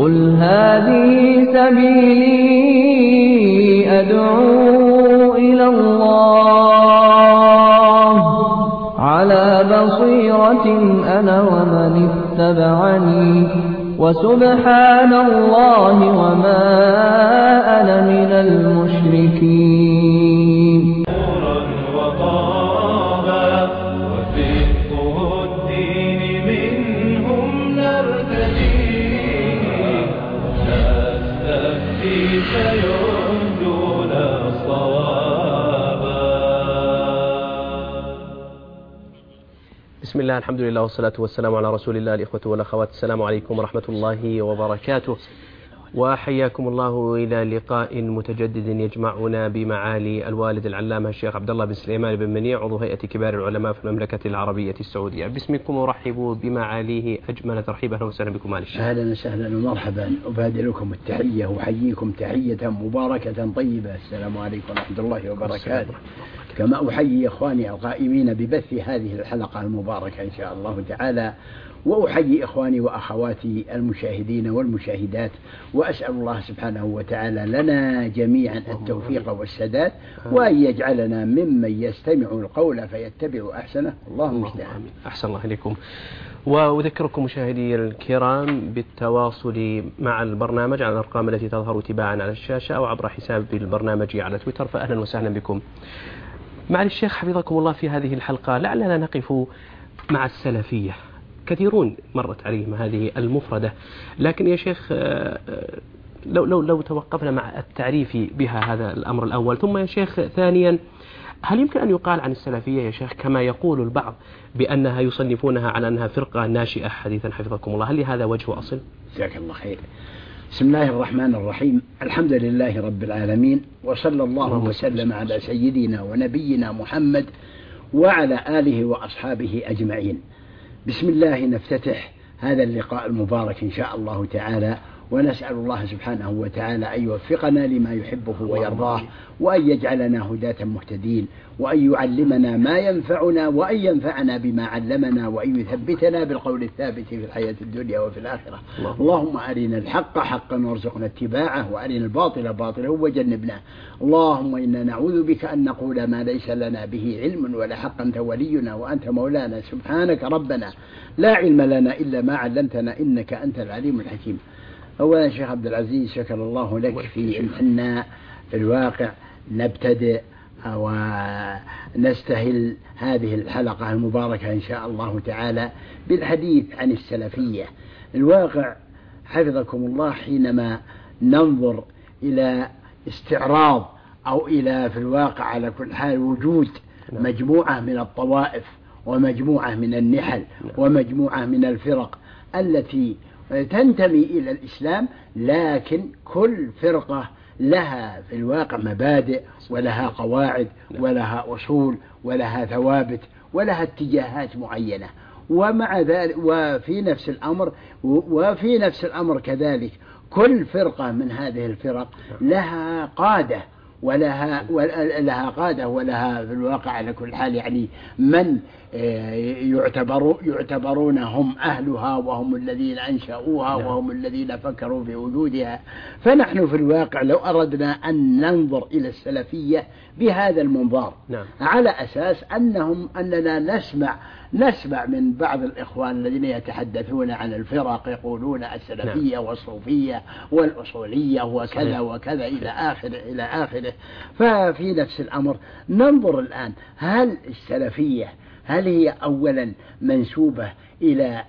قل هذه سبيلي أدعو إلى الله على بصيرة أنا ومن اتبعني وسبحان الله وما أنا من المشركين. بسم الله، الحمد لله والصلاة والسلام على رسول الله. الإخوة والأخوات، السلام عليكم ورحمة الله وبركاته، وحياكم الله إلى لقاء متجدد يجمعنا بمعالي الوالد العلامة الشيخ عبد الله بن سليمان بن منيع، عضو هيئة كبار العلماء في المملكة العربية السعودية. باسمكم أرحب بمعاليه أجمل ترحيب. أهلا وسهلا بكم معالي الشيخ. أهلا وسهلا ومرحبا، أبادلكم التحية وأحييكم تحية مباركة طيبة. السلام عليكم ورحمة الله وبركاته. كما أحيي إخواني القائمين ببث هذه الحلقة المباركة إن شاء الله تعالى، وأحيي إخواني وأخواتي المشاهدين والمشاهدات، وأسأل الله سبحانه وتعالى لنا جميعا التوفيق والسداد، وأن يجعلنا ممن يستمع القول فيتبع أحسنه. اللهم استعان. أحسن الله إليكم. وأذكركم مشاهدي الكرام بالتواصل مع البرنامج على الأرقام التي تظهر تباعا على الشاشة أو عبر حساب البرنامج على تويتر، فأهلا وسهلا بكم. معالي الشيخ حفظكم الله، في هذه الحلقة لعلنا نقف مع السلفية. كثيرون مرت عليهم هذه المفردة، لكن يا شيخ لو توقفنا مع التعريف بها، هذا الأمر الأول. ثم يا شيخ ثانيا، هل يمكن أن يقال عن السلفية يا شيخ كما يقول البعض بأنها يصنفونها على أنها فرقة ناشئة حديثا حفظكم الله؟ هل لهذا وجه أصل؟ جزاك الله خير. بسم الله الرحمن الرحيم. الحمد لله رب العالمين، وصلى الله وسلم على سيدنا ونبينا محمد وعلى آله وأصحابه أجمعين. بسم الله نفتتح هذا اللقاء المبارك إن شاء الله تعالى، ونسأل الله سبحانه وتعالى أن يوفقنا لما يحبه ويرضاه، وأن يجعلنا هداة مهتدين، وأن يعلمنا ما ينفعنا، وأن ينفعنا بما علمنا، وأن يثبتنا بالقول الثابت في الحياة الدنيا وفي الآخرة. اللهم أرنا الحق حقا وارزقنا اتباعه، وأرنا الباطل باطلا وجنبناه. اللهم إنا نعوذ بك أن نقول ما ليس لنا به علم، ولا حق أنت ولينا وأنت مولانا. سبحانك ربنا لا علم لنا إلا ما علمتنا، إنك أنت العليم الحكيم. أولا شيخ عبد العزيز، شكر الله لك في أننا في الواقع نبتدئ ونستهل هذه الحلقة المباركة إن شاء الله تعالى بالحديث عن السلفية. الواقع حفظكم الله، حينما ننظر إلى استعراض أو إلى في الواقع على كل حال وجود مجموعة من الطوائف ومجموعة من النحل ومجموعة من الفرق التي تنتمي إلى الإسلام، لكن كل فرقة لها في الواقع مبادئ ولها قواعد ولها أصول ولها ثوابت ولها اتجاهات معينة. ومع ذلك وفي نفس الأمر كذلك كل فرقة من هذه الفرق لها قادة ولها في الواقع على كل حال يعني من يعتبرون هم أهلها، وهم الذين أنشأوها، وهم الذين فكروا في وجودها. فنحن في الواقع لو أردنا أن ننظر إلى السلفية بهذا المنظار، على أساس أننا نسمع من بعض الإخوان الذين يتحدثون عن الفرق يقولون السلفية والصوفية والأصولية وكذا وكذا إلى آخره. ففي نفس الأمر ننظر الآن، هل السلفية هل هي أولا منسوبة إلى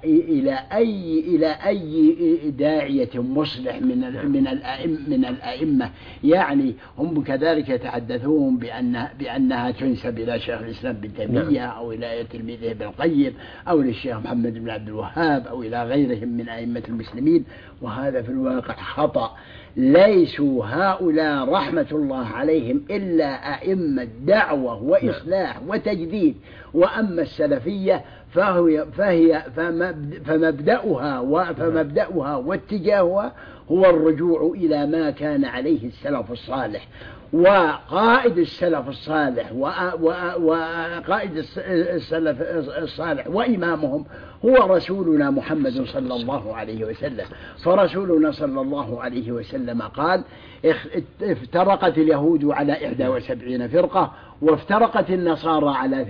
أي داعية مصلح من الأئمة؟ يعني هم كذلك يتحدثون بأنها تنسب إلى شيخ الإسلام بن تيمية أو إلى تلميذه ابن القيم أو للشيخ محمد بن عبد الوهاب أو إلى غيرهم من أئمة المسلمين، وهذا في الواقع خطأ. ليسوا هؤلاء رحمة الله عليهم إلا أئمة دعوة وإصلاح وتجديد. وأما السلفية فمبدأها واتجاهها هو الرجوع إلى ما كان عليه السلف الصالح، وقائد السلف الصالح وقائد السلف الصالح وإمامهم هو رسولنا محمد صلى الله عليه وسلم. فرسولنا صلى الله عليه وسلم قال: افترقت اليهود على 71 فرقة، وافترقت النصارى على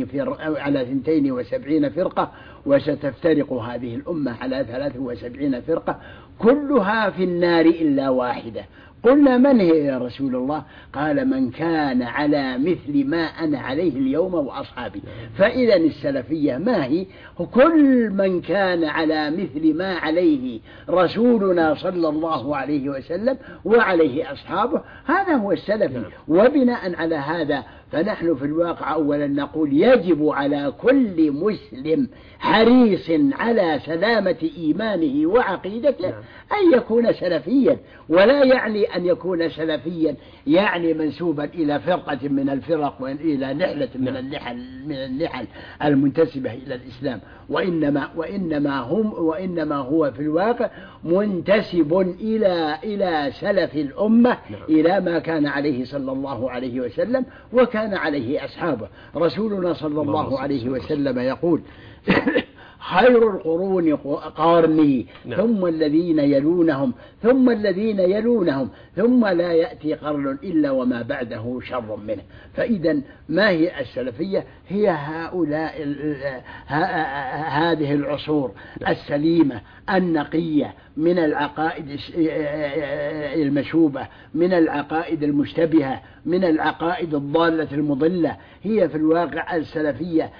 72 فرقة، وستفترق هذه الأمة على 73 فرقة، كلها في النار إلا واحدة. قلنا: من هي يا رسول الله؟ قال: من كان على مثل ما أنا عليه اليوم وأصحابي. فإذا السلفية ما هي؟ كل من كان على مثل ما عليه رسولنا صلى الله عليه وسلم وعليه أصحابه، هذا هو السلفي. وبناء على هذا فنحن في الواقع أولا نقول: يجب على كل مسلم حريص على سلامة إيمانه وعقيدته أن يكون سلفيا، ولا يعني أن يكون سلفيا يعني منسوبا إلى فرقة من الفرق وإلى نحلة من النحل المنتسبة إلى الإسلام، وإنما هو في الواقع منتسب إلى سلف الأمة، إلى ما كان عليه صلى الله عليه وسلم وكان عليه أصحابه. رسولنا صلى الله عليه وسلم يقول: خير القرون قرني، ثم الذين يلونهم، ثم الذين يلونهم، ثم لا يأتي قرن إلا وما بعده شر منه. فإذا ما هي السلفية؟ هي هذه العصور السليمة النقية من العقائد المشوبة، من العقائد المشتبهة، من العقائد الضالة المضلة. هي في الواقع السلفية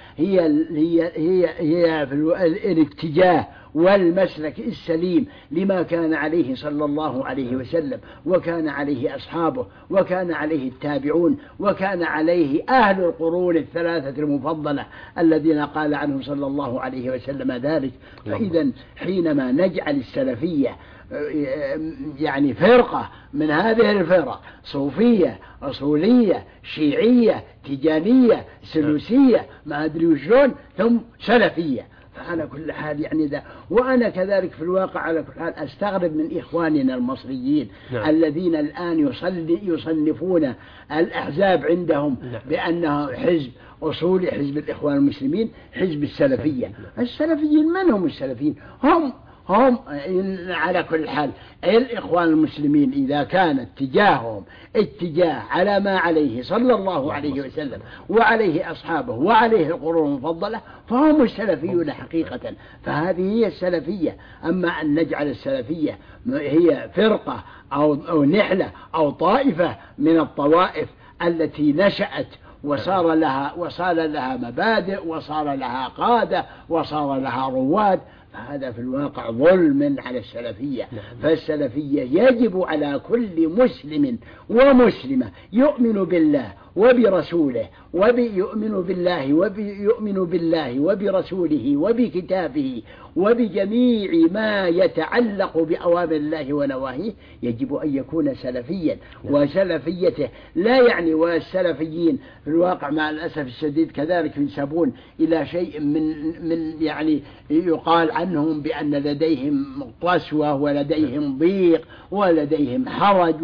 هي في الاتجاه والمسلك السليم لما كان عليه صلى الله عليه وسلم وكان عليه أصحابه وكان عليه التابعون وكان عليه أهل القرون الثلاثة المفضلة الذين قال عنهم صلى الله عليه وسلم ذلك. فإذا حينما نجعل السلفية يعني فرقة من هذه الفرق، صوفية، أصولية، شيعية، تجانية، سلوسية، ما أدري وشلون، ثم سلفية، فعلى كل حال يعني ذا. وأنا كذلك في الواقع على كل حال أستغرب من إخواننا المصريين الذين الآن يصنفون الأحزاب عندهم بأنه حزب أصولي، حزب الإخوان المسلمين، حزب السلفية. السلفيين من هم السلفيين؟ هم على كل حال الإخوان المسلمين إذا كان اتجاههم اتجاه على ما عليه صلى الله عليه وسلم وعليه أصحابه وعليه القرون المفضلة فهم السلفيون حقيقة. فهذه هي السلفية. أما أن نجعل السلفية هي فرقة أو نحلة أو طائفة من الطوائف التي نشأت وصار لها مبادئ وصار لها قادة وصار لها رواد، هذا في الواقع ظلم على السلفية. فالسلفية يجب على كل مسلم ومسلمة يؤمن بالله وبرسوله ويؤمن بالله وبرسوله وبكتابه وبجميع ما يتعلق بأوامر الله ونواهيه، يجب أن يكون سلفيا. وسلفيته لا يعني، والسلفيين في الواقع مع الأسف الشديد كذلك ينسبون إلى شيء من يعني يقال عنهم بأن لديهم قسوة ولديهم ضيق ولديهم حرج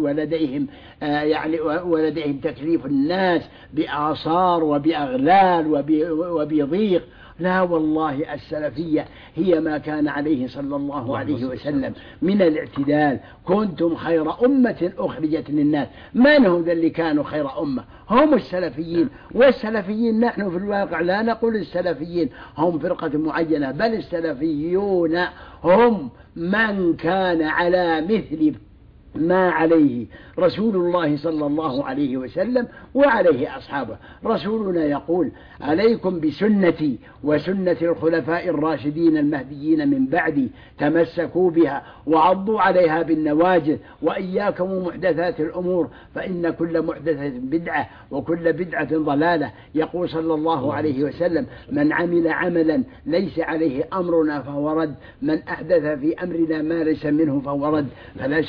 ولديهم تكليف الناس بآثار وبأغلال وبضيق. لا والله، السلفية هي ما كان عليه صلى الله عليه وسلم من الاعتدال. كنتم خير أمة أخرجت للناس. من هم اللي كانوا خير أمة؟ هم السلفيين. والسلفيين نحن في الواقع لا نقول السلفيين هم فرقة معينة، بل السلفيون هم من كان على مثل ما عليه رسول الله صلى الله عليه وسلم وعليه أصحابه. رسولنا يقول: عليكم بسنتي وسنة الخلفاء الراشدين المهديين من بعدي، تمسكوا بها وعضوا عليها بالنواجذ، وإياكم ومحدثات الأمور فإن كل محدثة بدعة وكل بدعة ضلالة. يقول صلى الله عليه وسلم: من عمل عملا ليس عليه أمرنا فهو رد، من أحدث في أمرنا ما ليس منه فهو رد. فلا شك أن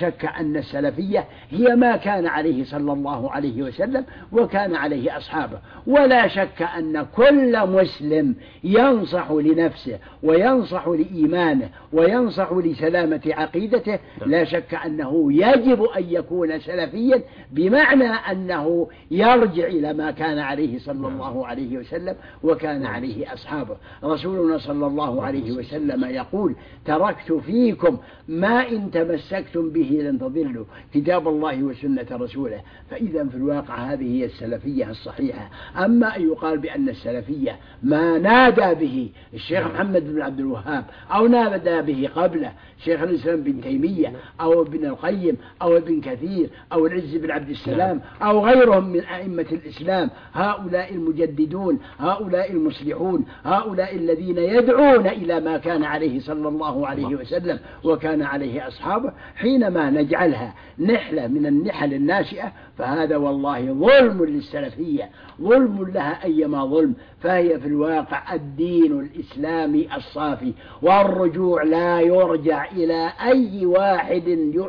بأن السلفية هي ما كان عليه صلى الله عليه وسلم وكان عليه أصحابه. ولا شك أن كل مسلم ينصح لنفسه وينصح لإيمانه وينصح لسلامة عقيدته لا شك أنه يجب أن يكون سلفيا، بمعنى أنه يرجع إلى ما كان عليه صلى الله عليه وسلم وكان عليه أصحابه. رسولنا صلى الله عليه وسلم يقول: تركت فيكم ما إن تمسكتم به لن تضلوا، كتاب الله وسنة رسوله. فإذا في الواقع هذه هي السلفية الصحيحة. أما أن يقال بأن السلفية ما نادى به الشيخ محمد بن عبد الوهاب أو نادى به قبله شيخ الإسلام بن تيمية أو ابن القيم أو ابن كثير أو العز بن عبد السلام أو غيرهم من أئمة الإسلام، هؤلاء المجددون، هؤلاء المصلحون، هؤلاء الذين يدعون إلى ما كان عليه صلى الله عليه وسلم وكان عليه أصحابه، حينما نجعلها نحلة من النحل الناشئة فهذا والله ظلم للسلفية، ظلم لها أيما ظلم. فهي في الواقع الدين الإسلامي الصافي، والرجوع لا يرجع إلى أي واحد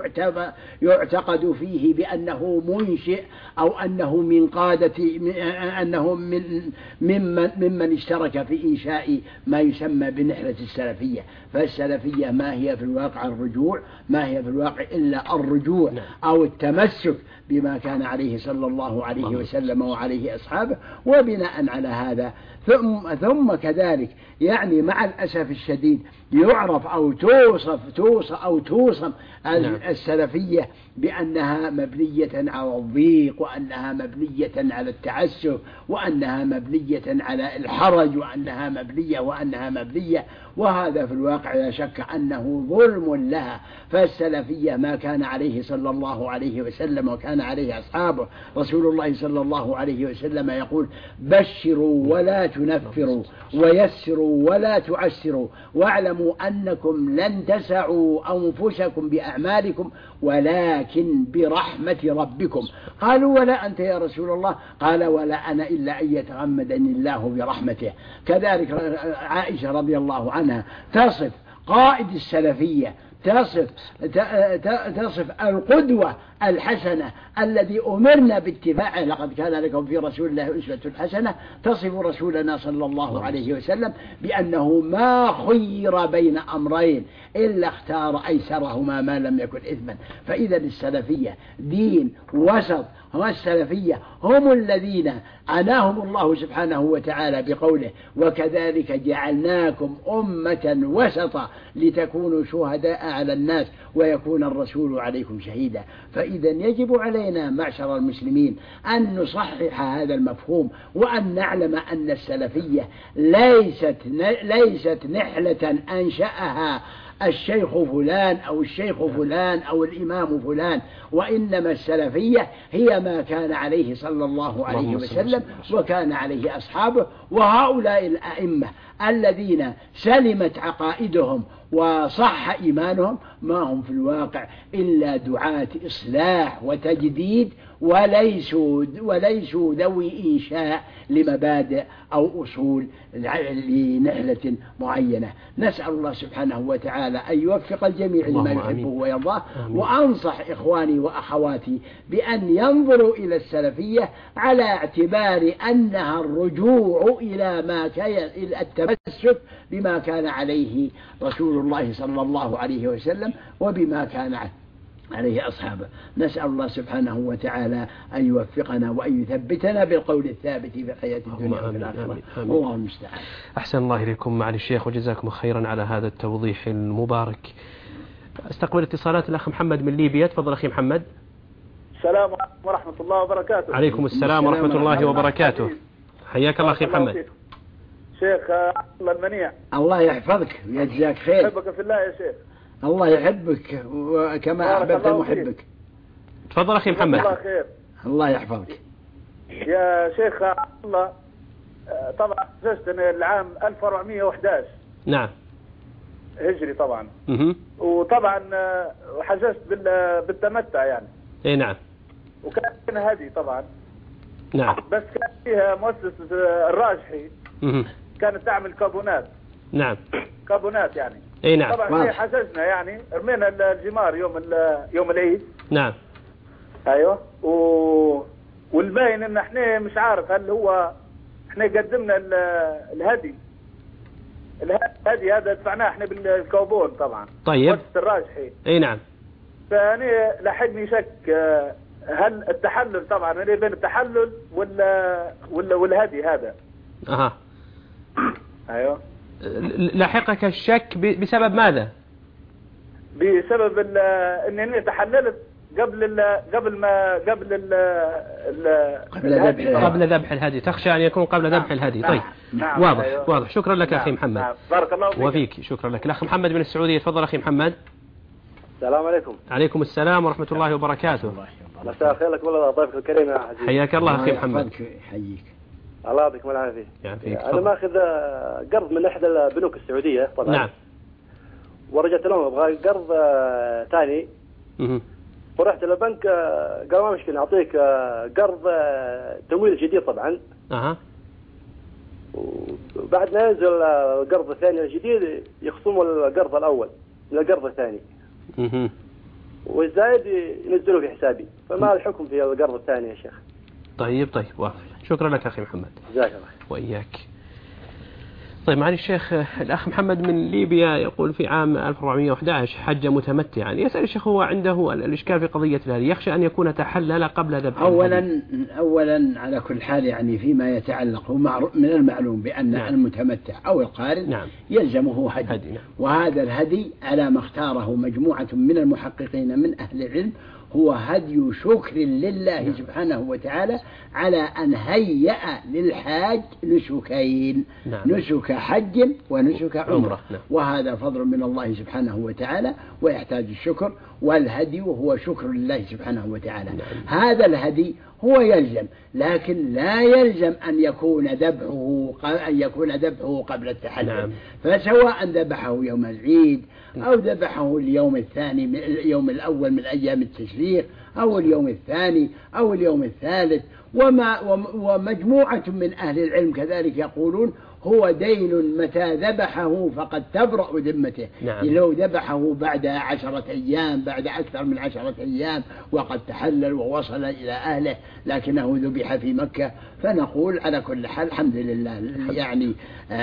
يعتقد فيه بأنه منشئ أو أنه من قادة أنه ممن اشترك في إنشاء ما يسمى بنحلة السلفية. فالسلفية ما هي في الواقع الرجوع، ما هي في الواقع إلا الرجوع أو التمسك بما كان عليه صلى الله عليه وسلم وعليه أصحابه. وبناء على هذا ثم كذلك يعني مع الأسف الشديد يعرف أو توصف السلفية بأنها مبنية على الضيق، وأنها مبنية على التعسف، وأنها مبنية على الحرج، وأنها مبنية، وهذا في الواقع لا شك أنه ظلم لها. فالسلفية ما كان عليه صلى الله عليه وسلم وكان عليه أصحابه. رسول الله صلى الله عليه وسلم يقول: بشروا ولا تنفروا ويسروا ولا تعسروا واعلموا أنكم لن تسعوا أنفسكم بأعمالكم ولكن برحمة ربكم. قالوا: ولا أنت يا رسول الله؟ قال: ولا أنا إلا أن يتغمدني الله برحمته. كذلك عائشة رضي الله عنها تصف قائد السلفية، تصف القدوة الحسنة الذي أمرنا باتباعه: لقد كان لكم في رسول الله أسوة حسنة. تصف رسولنا صلى الله عليه وسلم بأنه ما خير بين أمرين إلا اختار أيسرهما ما لم يكن إثما. فإذا السلفية دين وسط، هم السلفية هم الذين عناهم الله سبحانه وتعالى بقوله: وكذلك جعلناكم أمة وسطا لتكونوا شهداء على الناس ويكون الرسول عليكم شهيدا. فإذا يجب علينا معشر المسلمين أن نصحح هذا المفهوم، وأن نعلم أن السلفية ليست نحلة أنشأها الشيخ فلان أو الشيخ فلان أو الإمام فلان، وإنما السلفية هي ما كان عليه صلى الله عليه وسلم وكان عليه أصحابه. وهؤلاء الأئمة الذين سلمت عقائدهم وصح إيمانهم ما هم في الواقع إلا دعاة إصلاح وتجديد، وليسوا ذوي إنشاء لمبادئ أو أصول لنحلة معينة. نسأل الله سبحانه وتعالى أن يوفق الجميع لما يحبه ويرضاه. وأنصح إخواني وأخواتي بأن ينظروا إلى السلفية على اعتبار أنها الرجوع إلى التمسك بما كان عليه رسول الله صلى الله عليه وسلم وبما كان عليه أصحابه. نسأل الله سبحانه وتعالى أن يوفقنا وأن يثبتنا بالقول الثابت في الحياة الدنيا وفي الآخرة. الله المستعان. أحسن الله إليكم معالي الشيخ وجزاكم خيرا على هذا التوضيح المبارك. استقبل اتصالات الأخ محمد من ليبيا. تفضل أخي محمد. السلام عليكم ورحمة الله وبركاته. عليكم السلام ورحمة الله وبركاته. حياك الله أخي محمد. شيخ الله المنيع. الله يحفظك ويجزاك خير. أحبك في الله يا شيخ. الله يحبك وكما أحببت محبك. تفضل أخي محمد. الله خير. الله يحفظك يا شيخ الله. طبعا حجزت العام 1411. نعم. هجري طبعا. وطبعا حجزت بالتمتع يعني. اي نعم. وكان هدي طبعا. نعم. بس كان فيها مؤسسة الراجحي. كانت تعمل كابونات. نعم. كابونات يعني. اي نعم. طبعا احنا حججنا يعني رمينا الجمار يوم العيد. نعم. ايوه والباين ان احنا مش عارف هل هو احنا قدمنا الهدي هذا دفعناه احنا بالكوبون طبعا. طيب. وقت الراجحي. اي نعم. فأنا لحقني شك هل التحلل طبعا بين التحلل والهدي هذا. اها. ايوه. لحقك الشك بسبب ماذا؟ بسبب انني تحللت قبل ذبح الهدي. تخشى ان يكون قبل ذبح الهدي. طيب. نعم. واضح. أيوه. واضح. شكرا لك اخي محمد. نعم. بارك الله فيك. وفيك. شكرا لك. الاخ محمد من السعوديه، تفضل اخي محمد. السلام عليكم. عليكم السلام ورحمه الله وبركاته. مساء الخير لك والله ضيفك الكريم يا حبيبي. حياك الله اخي محمد. حييك. الله يعطيكم العافيه. يعافيك. انا ماخذ قرض من احدى البنوك السعوديه طبعا. نعم. ورجعت لهم ابغى قرض ثاني. ورحت للبنك قال ما مشكله نعطيك قرض تمويل جديد طبعا. اها. وبعد ما ينزل القرض الثاني الجديد يخصموا القرض الاول من القرض الثاني. والزايد ينزلوا في حسابي، فما الحكم في القرض الثاني يا شيخ؟ طيب واضح. شكرا لك اخي محمد. جزاك الله. واياك. طيب معالي الشيخ، الأخ محمد من ليبيا يقول في عام 1411 حج متمتعا. يسأل الشيخ هو عنده الإشكال في قضية هذه، يخشى أن يكون تحلل قبل ذبح. أولا على كل حال يعني فيما يتعلق من المعلوم بأن نعم. المتمتع أو القارن نعم. يلزمه هدي. نعم. وهذا الهدي على ما اختاره مجموعة من المحققين من أهل العلم هو هدي شكر لله نعم. سبحانه وتعالى على أن هيأ للحاج نسكين. نعم. نسك حج ونسك عمرة. نعم. وهذا فضل من الله سبحانه وتعالى ويحتاج الشكر، والهدي هو شكر لله سبحانه وتعالى. نعم. هذا الهدي هو يلزم، لكن لا يلزم أن يكون ذبحه قبل التحلل. نعم. فسواء ذبحه يوم العيد أو ذبحه اليوم الثاني من اليوم الأول من أيام التشريق أو اليوم الثاني أو اليوم الثالث. ومجموعة من أهل العلم كذلك يقولون هو دين متى ذبحه فقد تبرأ ذمته. نعم. لو ذبحه بعد 10 أيام بعد أكثر من 10 أيام وقد تحلل ووصل إلى أهله لكنه ذبح في مكة، فنقول على كل حال الحمد لله يعني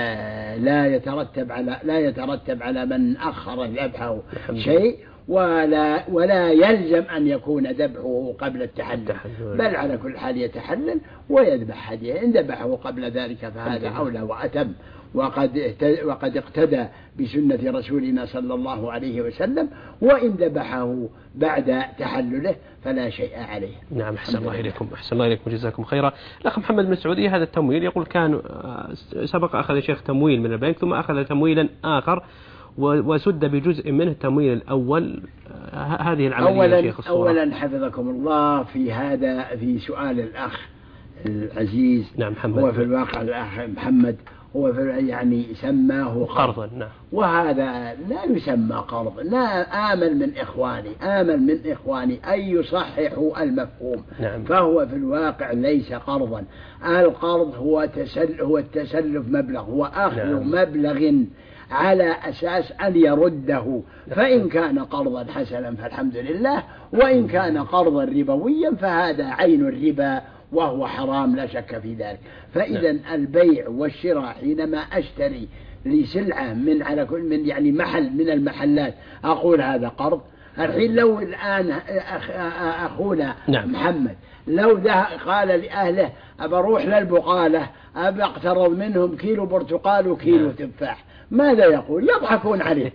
لا يترتب على من أخر ذبحه شيء، ولا يلزم أن يكون ذبحه قبل التحلل، بل على كل حال يتحلل ويذبح هديه. إن ذبحه قبل ذلك فهذا أولى وأتم، وقد اقتدى بسنة رسولنا صلى الله عليه وسلم، وإن ذبحه بعد تحلله فلا شيء عليه. نعم. أحسن الله إليكم. أحسن الله إليكم وجزاكم خيرا. الأخ محمد من السعودية، هذا التمويل يقول كان سبق أخذ الشيخ تمويل من البنك ثم أخذ تمويلا آخر وسد بجزء منه التمويل الأول، هذه العملية يا شيخ الصورة. أولا حفظكم الله في سؤال الأخ العزيز. نعم محمد. هو في الواقع الأخ محمد هو يعني سماه قرضا. نعم. وهذا لا يسمى قرض. لا آمل من إخواني أن يصححوا المفهوم. نعم. فهو في الواقع ليس قرضا. القرض هو التسلف مبلغ، هو أخذ نعم. مبلغ على أساس أن يرده، فإن كان قرضا حسنا فالحمد لله، وإن كان قرضا ربويا فهذا عين الربا وهو حرام لا شك في ذلك. فإذا البيع والشراء حينما أشتري لسلعة من يعني محل من المحلات أقول هذا قرض. الحين لو الآن أخونا نعم. محمد لو قال لأهله أبروح للبقالة أبى أقترض منهم كيلو برتقال وكيلو تفاح، ماذا يقول؟ يضحكون عليه.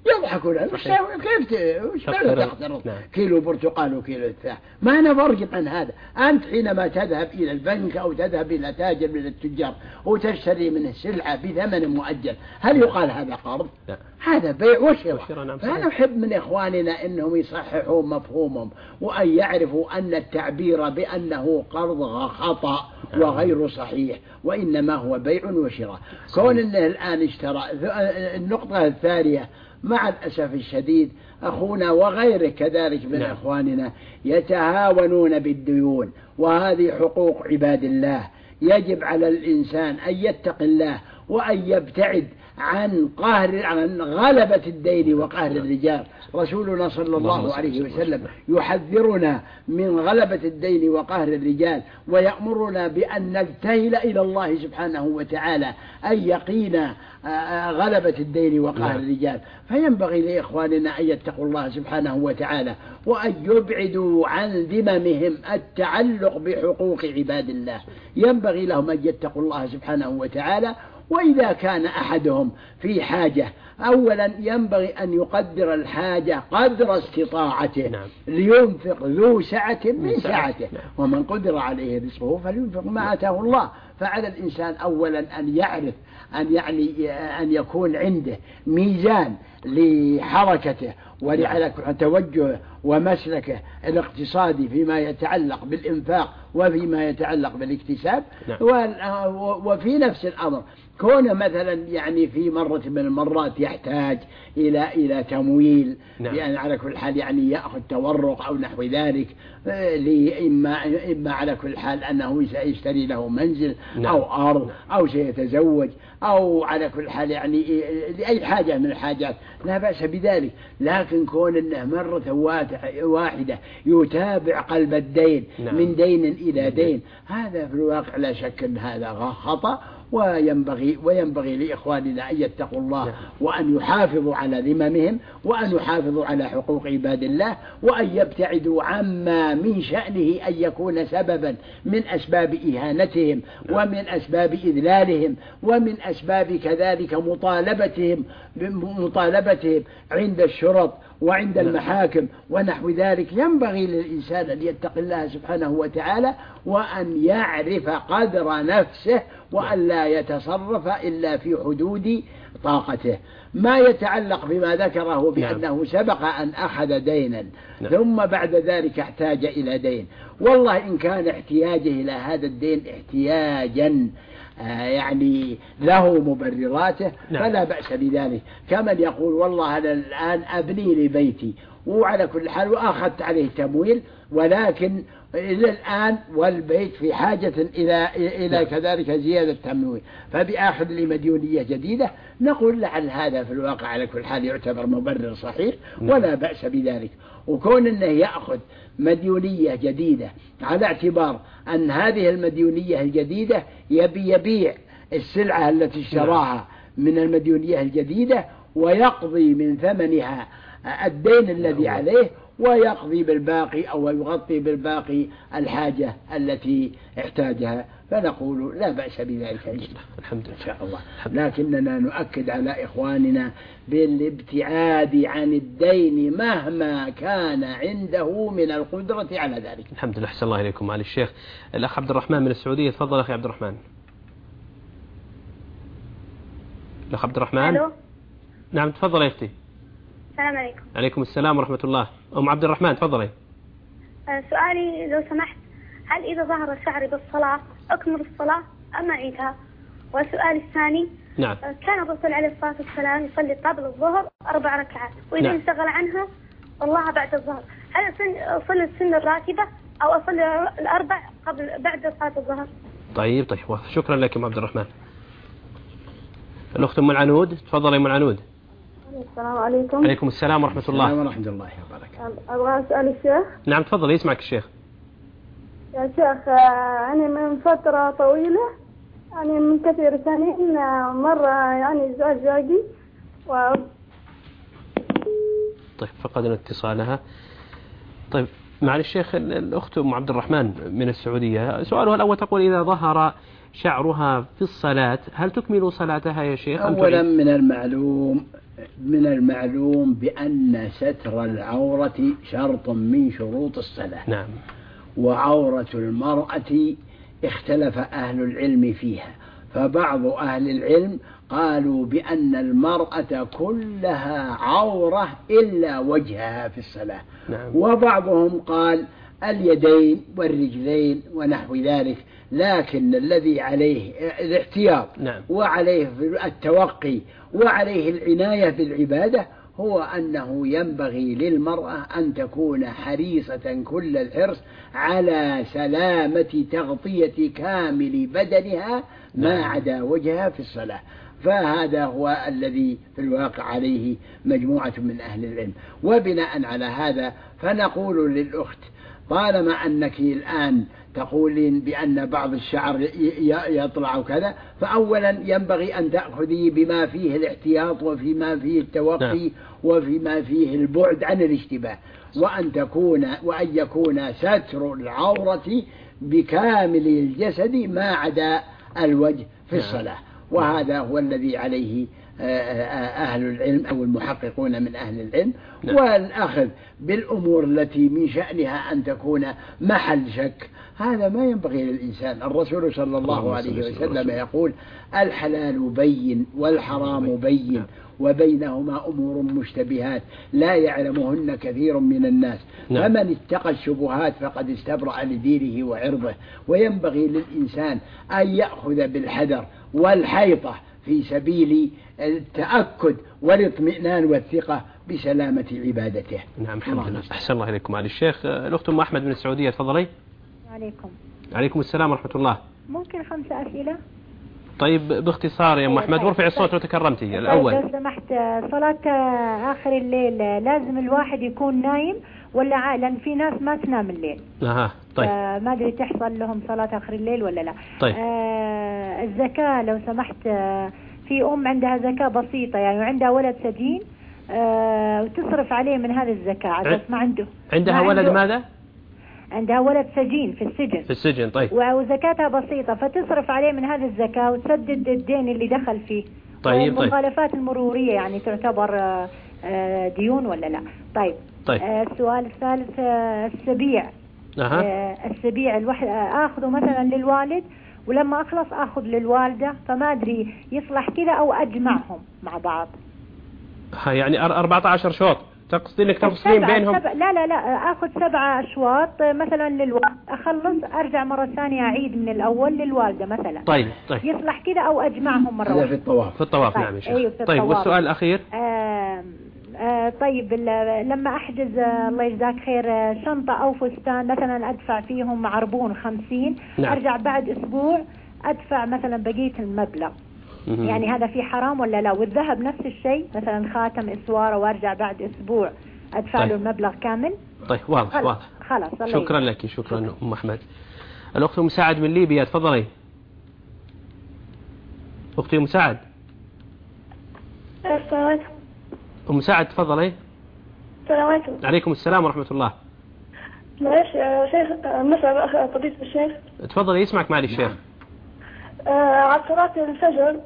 كيف تقترض كيلو برتقال وكيلو تفاح؟ ما أنا فرق عن هذا. أنت حينما تذهب إلى البنك أو تذهب إلى تاجر من التجار وتشتري منه سلعة بثمن مؤجل، هل يقال هذا قرض؟ لا. هذا بيع وشراء. فأنا أحب من إخواننا أنهم يصححوا مفهومهم وأن يعرفوا أن التعبير بأنه قرض خطأ وغير صحيح، وإنما هو بيع وشراء. كون أنه الآن اشترى. النقطة الثانية مع الأسف الشديد أخونا وغيره كذلك من إخواننا يتهاونون بالديون، وهذه حقوق عباد الله. يجب على الإنسان أن يتقي الله وأن يبتعد عن غلبة الدين وقهر الرجال. رسولنا صلى الله عليه وسلم يحذرنا من غلبة الدين وقهر الرجال، ويأمرنا بأن نبتهل إلى الله سبحانه وتعالى أن يقينا غلبة الدين وقهر الرجال. فينبغي لإخواننا أن يتقوا الله سبحانه وتعالى، وأن يبعدوا عن ذممهم التعلق بحقوق عباد الله. ينبغي لهم أن يتقوا الله سبحانه وتعالى. وإذا كان أحدهم في حاجة، أولا ينبغي أن يقدر الحاجة قدر استطاعته، لينفق ذو سعة من سعته، ومن قدر عليه رزقه فلينفق ما آتاه الله. فعلى الإنسان أولا أن يعرف أن يكون عنده ميزان لحركته ولعلى توجهه ومسلكه الاقتصادي فيما يتعلق بالإنفاق وفيما يتعلق بالاكتساب. وفي نفس الأمر كون مثلا في مرة من المرات يحتاج إلى تمويل، لأن على كل حال يأخذ تورق أو نحو ذلك، إما على كل حال أنه سيشتري له منزل أو أرض أو سيتزوج أو على كل حال لأي حاجة من الحاجات، لا بأس بذلك. لكن كون أنه مرة واحدة يتابع قلب الدين من دين إلى دين، هذا في الواقع لا شك أن هذا خطأ. وينبغي لإخواننا أن يتقوا الله وأن يحافظوا على ذممهم وأن يحافظوا على حقوق عباد الله، وأن يبتعدوا عما من شأنه أن يكون سببا من أسباب إهانتهم ومن أسباب إذلالهم ومن أسباب كذلك مطالبتهم عند الشرط وعند المحاكم ونحو ذلك. ينبغي للإنسان أن يتقي الله سبحانه وتعالى وأن يعرف قدر نفسه وأن لا يتصرف إلا في حدود طاقته. ما يتعلق بما ذكره بأنه سبق أن أخذ دينا ثم بعد ذلك احتاج إلى دين، والله إن كان احتياجه إلى هذا الدين احتياجا له مبرراته فلا بأس بذلك. كمن يقول والله أنا الآن أبني لبيتي وعلى كل حال وأخذت عليه تمويل، ولكن إلى الآن والبيت في حاجة إلى كذلك زيادة تمويل، فبأخذ لي مديونية جديدة، نقول لعل هذا في الواقع على كل حال يعتبر مبرر صحيح ولا بأس بذلك. وكون أنه يأخذ مديونية جديدة على اعتبار أن هذه المديونية الجديدة يبيع السلعة التي اشتراها من المديونية الجديدة ويقضي من ثمنها الدين الذي عليه ويقضي بالباقي أو يغطي بالباقي الحاجة التي احتاجها، فنقول لا بأس بذلك الحمد لله إن شاء الله. لكننا نؤكد على إخواننا بالابتعاد عن الدين مهما كان عنده من القدرة على ذلك. الحمد لله. أحسن الله إليكم معالي الشيخ. الأخ عبد الرحمن من السعودية، تفضل أخي عبد الرحمن. الأخ عبد الرحمن. ألو. نعم تفضل يا أختي. السلام عليكم. عليكم السلام ورحمة الله. أم عبد الرحمن تفضلي. سؤالي لو سمحت، هل إذا ظهر شعري بالصلاة أكمل الصلاة أم أعيدها؟ والسؤال الثاني، كان الرسول عليه الصلاة والسلام يصلي قبل الظهر 4 ركعات وإذا انشغل عنها صلاها بعد الظهر، هل أصلي السنة الراتبة أو أصلي الأربع بعد صلاة الظهر؟ طيب شكرا لك أم عبد الرحمن. الأخت أم العنود، تفضلي أم العنود. السلام عليكم. عليكم السلام ورحمة الله. ورحمة الله وبركاته. أبغى أسأل الشيخ. نعم تفضل يسمعك الشيخ. يا شيخ أنا من فترة طويلة من كثير سنين مرة زوجي طيب فقدنا اتصالها. طيب معالي الشيخ، الأخت أم عبد الرحمن من السعودية سؤالها الأول تقول إذا ظهر شعرها في الصلاة هل تكمل صلاتها يا شيخ؟ أولا من المعلوم بأن ستر العورة شرط من شروط الصلاة. نعم. وعورة المرأة اختلف أهل العلم فيها، فبعض أهل العلم قالوا بأن المرأة كلها عورة إلا وجهها في الصلاة. نعم. وبعضهم قال اليدين والرجلين ونحو ذلك، لكن الذي عليه الاحتياط نعم. وعليه التوقي وعليه العناية بالعبادة هو أنه ينبغي للمرأة أن تكون حريصة كل الحرص على سلامة تغطية كامل بدنها ما عدا وجهها في الصلاة. فهذا هو الذي في الواقع عليه مجموعة من أهل العلم. وبناء على هذا فنقول للأخت طالما أنك الآن تقولين بأن بعض الشعر يطلع وكذا، فأولا ينبغي أن تأخذي بما فيه الاحتياط وفيما فيه التوقي وفيما فيه البعد عن الاشتباه، وأن يكون ستر العورة بكامل الجسد ما عدا الوجه في الصلاة. وهذا هو الذي عليه أهل العلم أو المحققون من أهل العلم. والأخذ بالأمور التي من شأنها أن تكون محل شك هذا ما ينبغي للإنسان. الرسول صلى الله عليه وسلم يقول الحلال بين والحرام بين وبينهما أمور مشتبهات لا يعلمهن كثير من الناس، فمن اتقى الشبهات فقد استبرأ لدينه وعرضه. وينبغي للإنسان أن يأخذ بالحذر والحيطة في سبيل التأكد والاطمئنان والثقة بسلامة عبادته. نعم الحمد لله. أحسن الله إليكم علي الشيخ. الأخت أم أحمد من السعودية تفضلي. عليكم. عليكم السلام ورحمة الله. ممكن 5 أسئلة؟ طيب باختصار يا أم أحمد وارفعي الصوت وتكرمتي. الأول لو سمحت، صلاة آخر الليل لازم الواحد يكون نايم ولا لأن في ناس ما تنام الليل؟ طيب ما أدري تحصل لهم صلاة آخر الليل ولا لا. طيب الزكاة لو سمحت، في أم عندها زكاة بسيطة يعني وعندها ولد سجين وتصرف عليه من هذه الزكاة بس ما عندها ولد ماذا؟ عندها ولد سجين في السجن. في السجن. طيب وزكاتها بسيطة فتصرف عليه من هذه الزكاة وتسدد الدين اللي دخل فيه. طيب المخالفات المرورية يعني تعتبر ديون ولا لا؟ طيب السؤال الثالث، السبيع. السبيع الواحد أخذه مثلا للوالد ولما أخلص أخذ للوالدة، فما أدري يصلح كذا أو أجمعهم مع بعض. يعني 14 شوط تقصدي انك تفصلين بينهم؟ لا اخذ 7 أشواط مثلا للوالد، اخلص ارجع مرة ثانية اعيد من الاول للوالدة مثلا. طيب يصلح كذا او اجمعهم مرة واحدة؟ في الطواف. طيب. نعم يا شيخ. طيب والسؤال الاخير؟ طيب لما احجز الله يجزاك خير شنطة او فستان مثلا ادفع فيهم عربون 50. نعم. ارجع بعد اسبوع ادفع مثلا بقية المبلغ، يعني هذا في حرام ولا لا؟ والذهب نفس الشيء مثلا خاتم اسواره وارجع بعد اسبوع ادفع له المبلغ كامل؟ طيب واضح. خلاص شكرا لك. شكرا ام احمد. الاخت مساعد من ليبيا تفضلي. اختي مساعد. السلام عليكم. ام مساعد تفضلي. السلام عليكم. عليكم السلام ورحمة الله. معلش يا شيخ مسألة فضيلة الشيخ. تفضلي يسمعك معلي الشيخ. على صلاة الفجر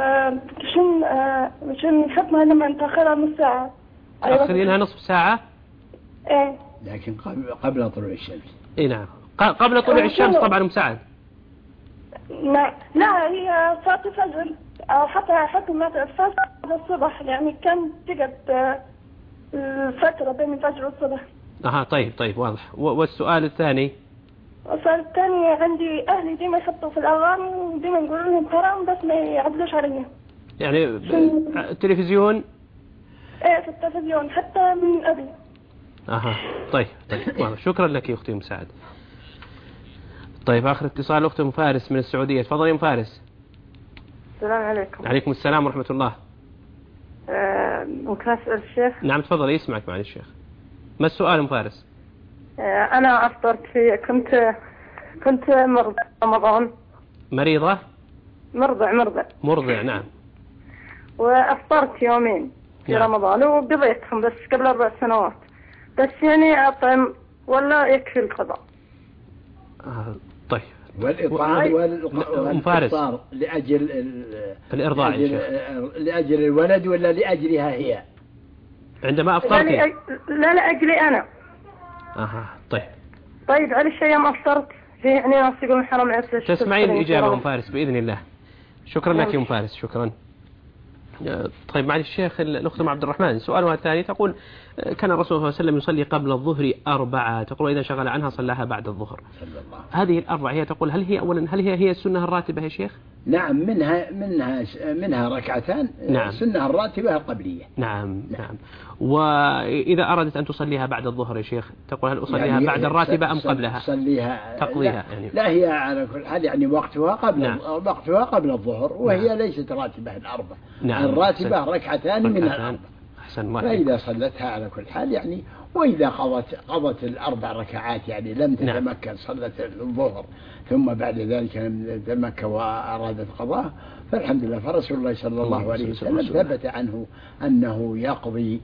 شن حكمها لما نتأخرها نص ساعة؟ تأخرينها نصف ساعة؟ ايه لكن قبل طلوع الشمس. اي نعم قبل طلوع الشمس طبعا مساعد. لا هي صلاة الفجر او حتى ما الصبح يعني كم تقعد الفترة بين الفجر والصبح. طيب واضح. والسؤال الثاني؟ السؤال الثاني عندي أهلي ديما يحطوا في الأغاني وديما يقولوا لهم حرام بس ما يعدلوش عليها. يعني التلفزيون؟ ايه في التلفزيون حتى من أبي. طيب واضح. شكرا لك يا أختي مساعد. طيب آخر اتصال أخت فارس من السعودية تفضلي يا فارس. السلام عليكم. عليكم السلام ورحمة الله. ممكن أسأل الشيخ؟ نعم تفضلي يسمعك معي الشيخ. ما السؤال أم فارس؟ أنا أفطرت في كنت مرضع رمضان. مريضة؟ مرضع نعم. وأفطرت يومين في رمضان وقضيتهم بس قبل 4 سنوات، بس يعني أطعم ولا يكفي القضاء؟ طيب. والإطعام لأجل الإرضاع لأجل الولد ولا لأجلها هي؟ عندما أفطرتي؟ لا لأجلي أنا. طيب على الشيء ما أفطرت يعني ناس يقولون حرام عليك. تسمعين الإجابة أم فارس بإذن الله. شكرا لك يا أم فارس. شكرا. طيب معالي الشيخ الأخت أم عبد الرحمن سؤالها الثاني تقول كان الرسول صلى الله عليه وسلم يصلي قبل الظهر 4 تقول إذا شغل عنها صلاها بعد الظهر. هذه ال4 هي تقول هل هي السنة الراتبة يا شيخ؟ نعم منها ركعتان نعم. سنة الراتبة القبلية. نعم. وإذا أردت أن تصليها بعد الظهر يا شيخ تقول هل أصليها يعني بعد الراتبة أم قبلها؟ تصليها تقضيها يعني. لا هي على كل حال يعني وقتها قبل الظهر وهي نعم. ليست راتبة الأربع. نعم. الراتبة ركعتان من الأربع. فإذا صلتها على كل حال يعني، وإذا قضت الأربع ركعات يعني لم تتمكن صلت الظهر ثم بعد ذلك لم تتمكن وأرادت قضاء فالحمد لله. فرسول الله صلى الله عليه وسلم ثبت عنه أنه يقضي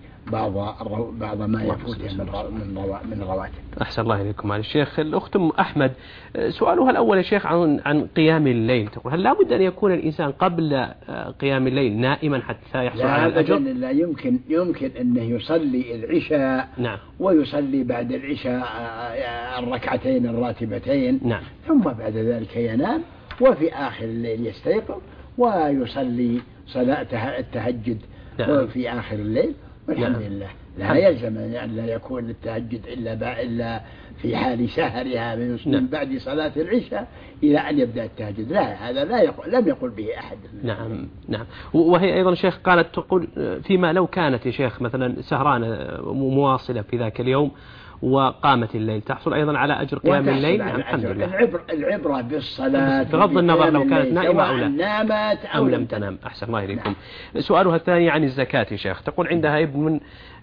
بعض ما يفوته من رواتب. أحسن الله إليكم على الشيخ. الأخت أحمد سؤالها الأول يا شيخ عن قيام الليل، تقول هل لابد أن يكون الإنسان قبل قيام الليل نائما حتى يحصل على الأجر؟ لا يمكن أنه يصلي العشاء نعم. ويصلي بعد العشاء الركعتين الراتبتين نعم. ثم بعد ذلك ينام وفي آخر الليل يستيقظ ويصلي صلاة التهجد نعم. في آخر الليل والحمد نعم. لله. لا يلزم أن لا يكون التهجد إلا في حال سهرها من بعد صلاة العشاء إلى أن يبدأ التهجد. لا، هذا لم يقل به أحد. نعم. وهي أيضا شيخ قالت تقول فيما لو كانت يا شيخ مثلا سهرانة مواصلة في ذاك اليوم وقامت الليل تحصل أيضا على أجر قيام الليل. نعم الحمد لله. العبرة بالصلاة بغض النظر لو كانت نائمة أو لا نامت أو لم تنام. أحسن الله إليكم. سؤالها الثاني عن الزكاة يا شيخ، تقول عندها ابن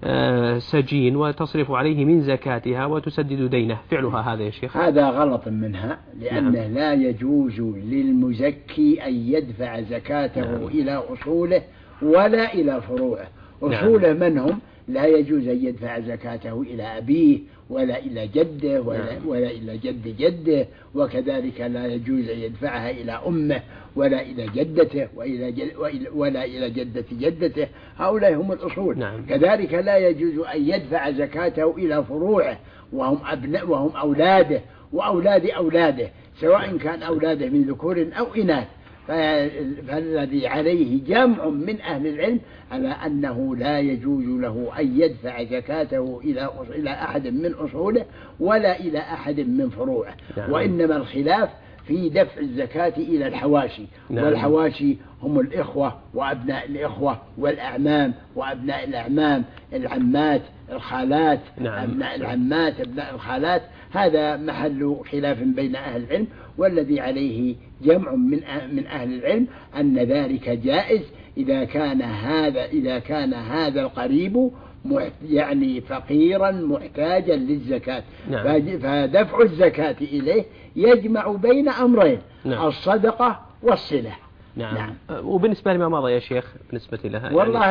سجين وتصرف عليه من زكاتها وتسدد دينه، فعلها هذا يا شيخ؟ هذا غلط منها لأنه لا يجوز للمزكي أن يدفع زكاته إلى أصوله ولا إلى فروعه. أصوله من هم؟ لا يجوز أن يدفع زكاته إلى أبيه ولا إلى جده ولا إلى جد جده، وكذلك لا يجوز أن يدفعها إلى أمه ولا إلى جدته ولا إلى جدة جدته. هؤلاء هم الأصول. كذلك لا يجوز أن يدفع زكاته إلى فروعه وهم أولاده وأولاد أولاده، سواء كان أولاده من ذكور أو إناث. فالذي عليه جمع من أهل العلم على أنه لا يجوز له أن يدفع زكاته إلى أحد من أصوله ولا إلى أحد من فروعه. وإنما الخلاف في دفع الزكاة إلى الحواشي. والحواشي هم الإخوة وأبناء الإخوة والأعمام وأبناء الأعمام، العمات، الخالات، أبناء العمات، أبناء الخالات. هذا محل خلاف بين أهل العلم، والذي عليه جمع من أهل العلم أن ذلك جائز إذا كان هذا القريب يعني فقيرا محتاجا للزكاة. فدفع الزكاة إليه يجمع بين أمرين، الصدقة والصلة. نعم. وبالنسبة لما مضى يا شيخ بالنسبة لها والله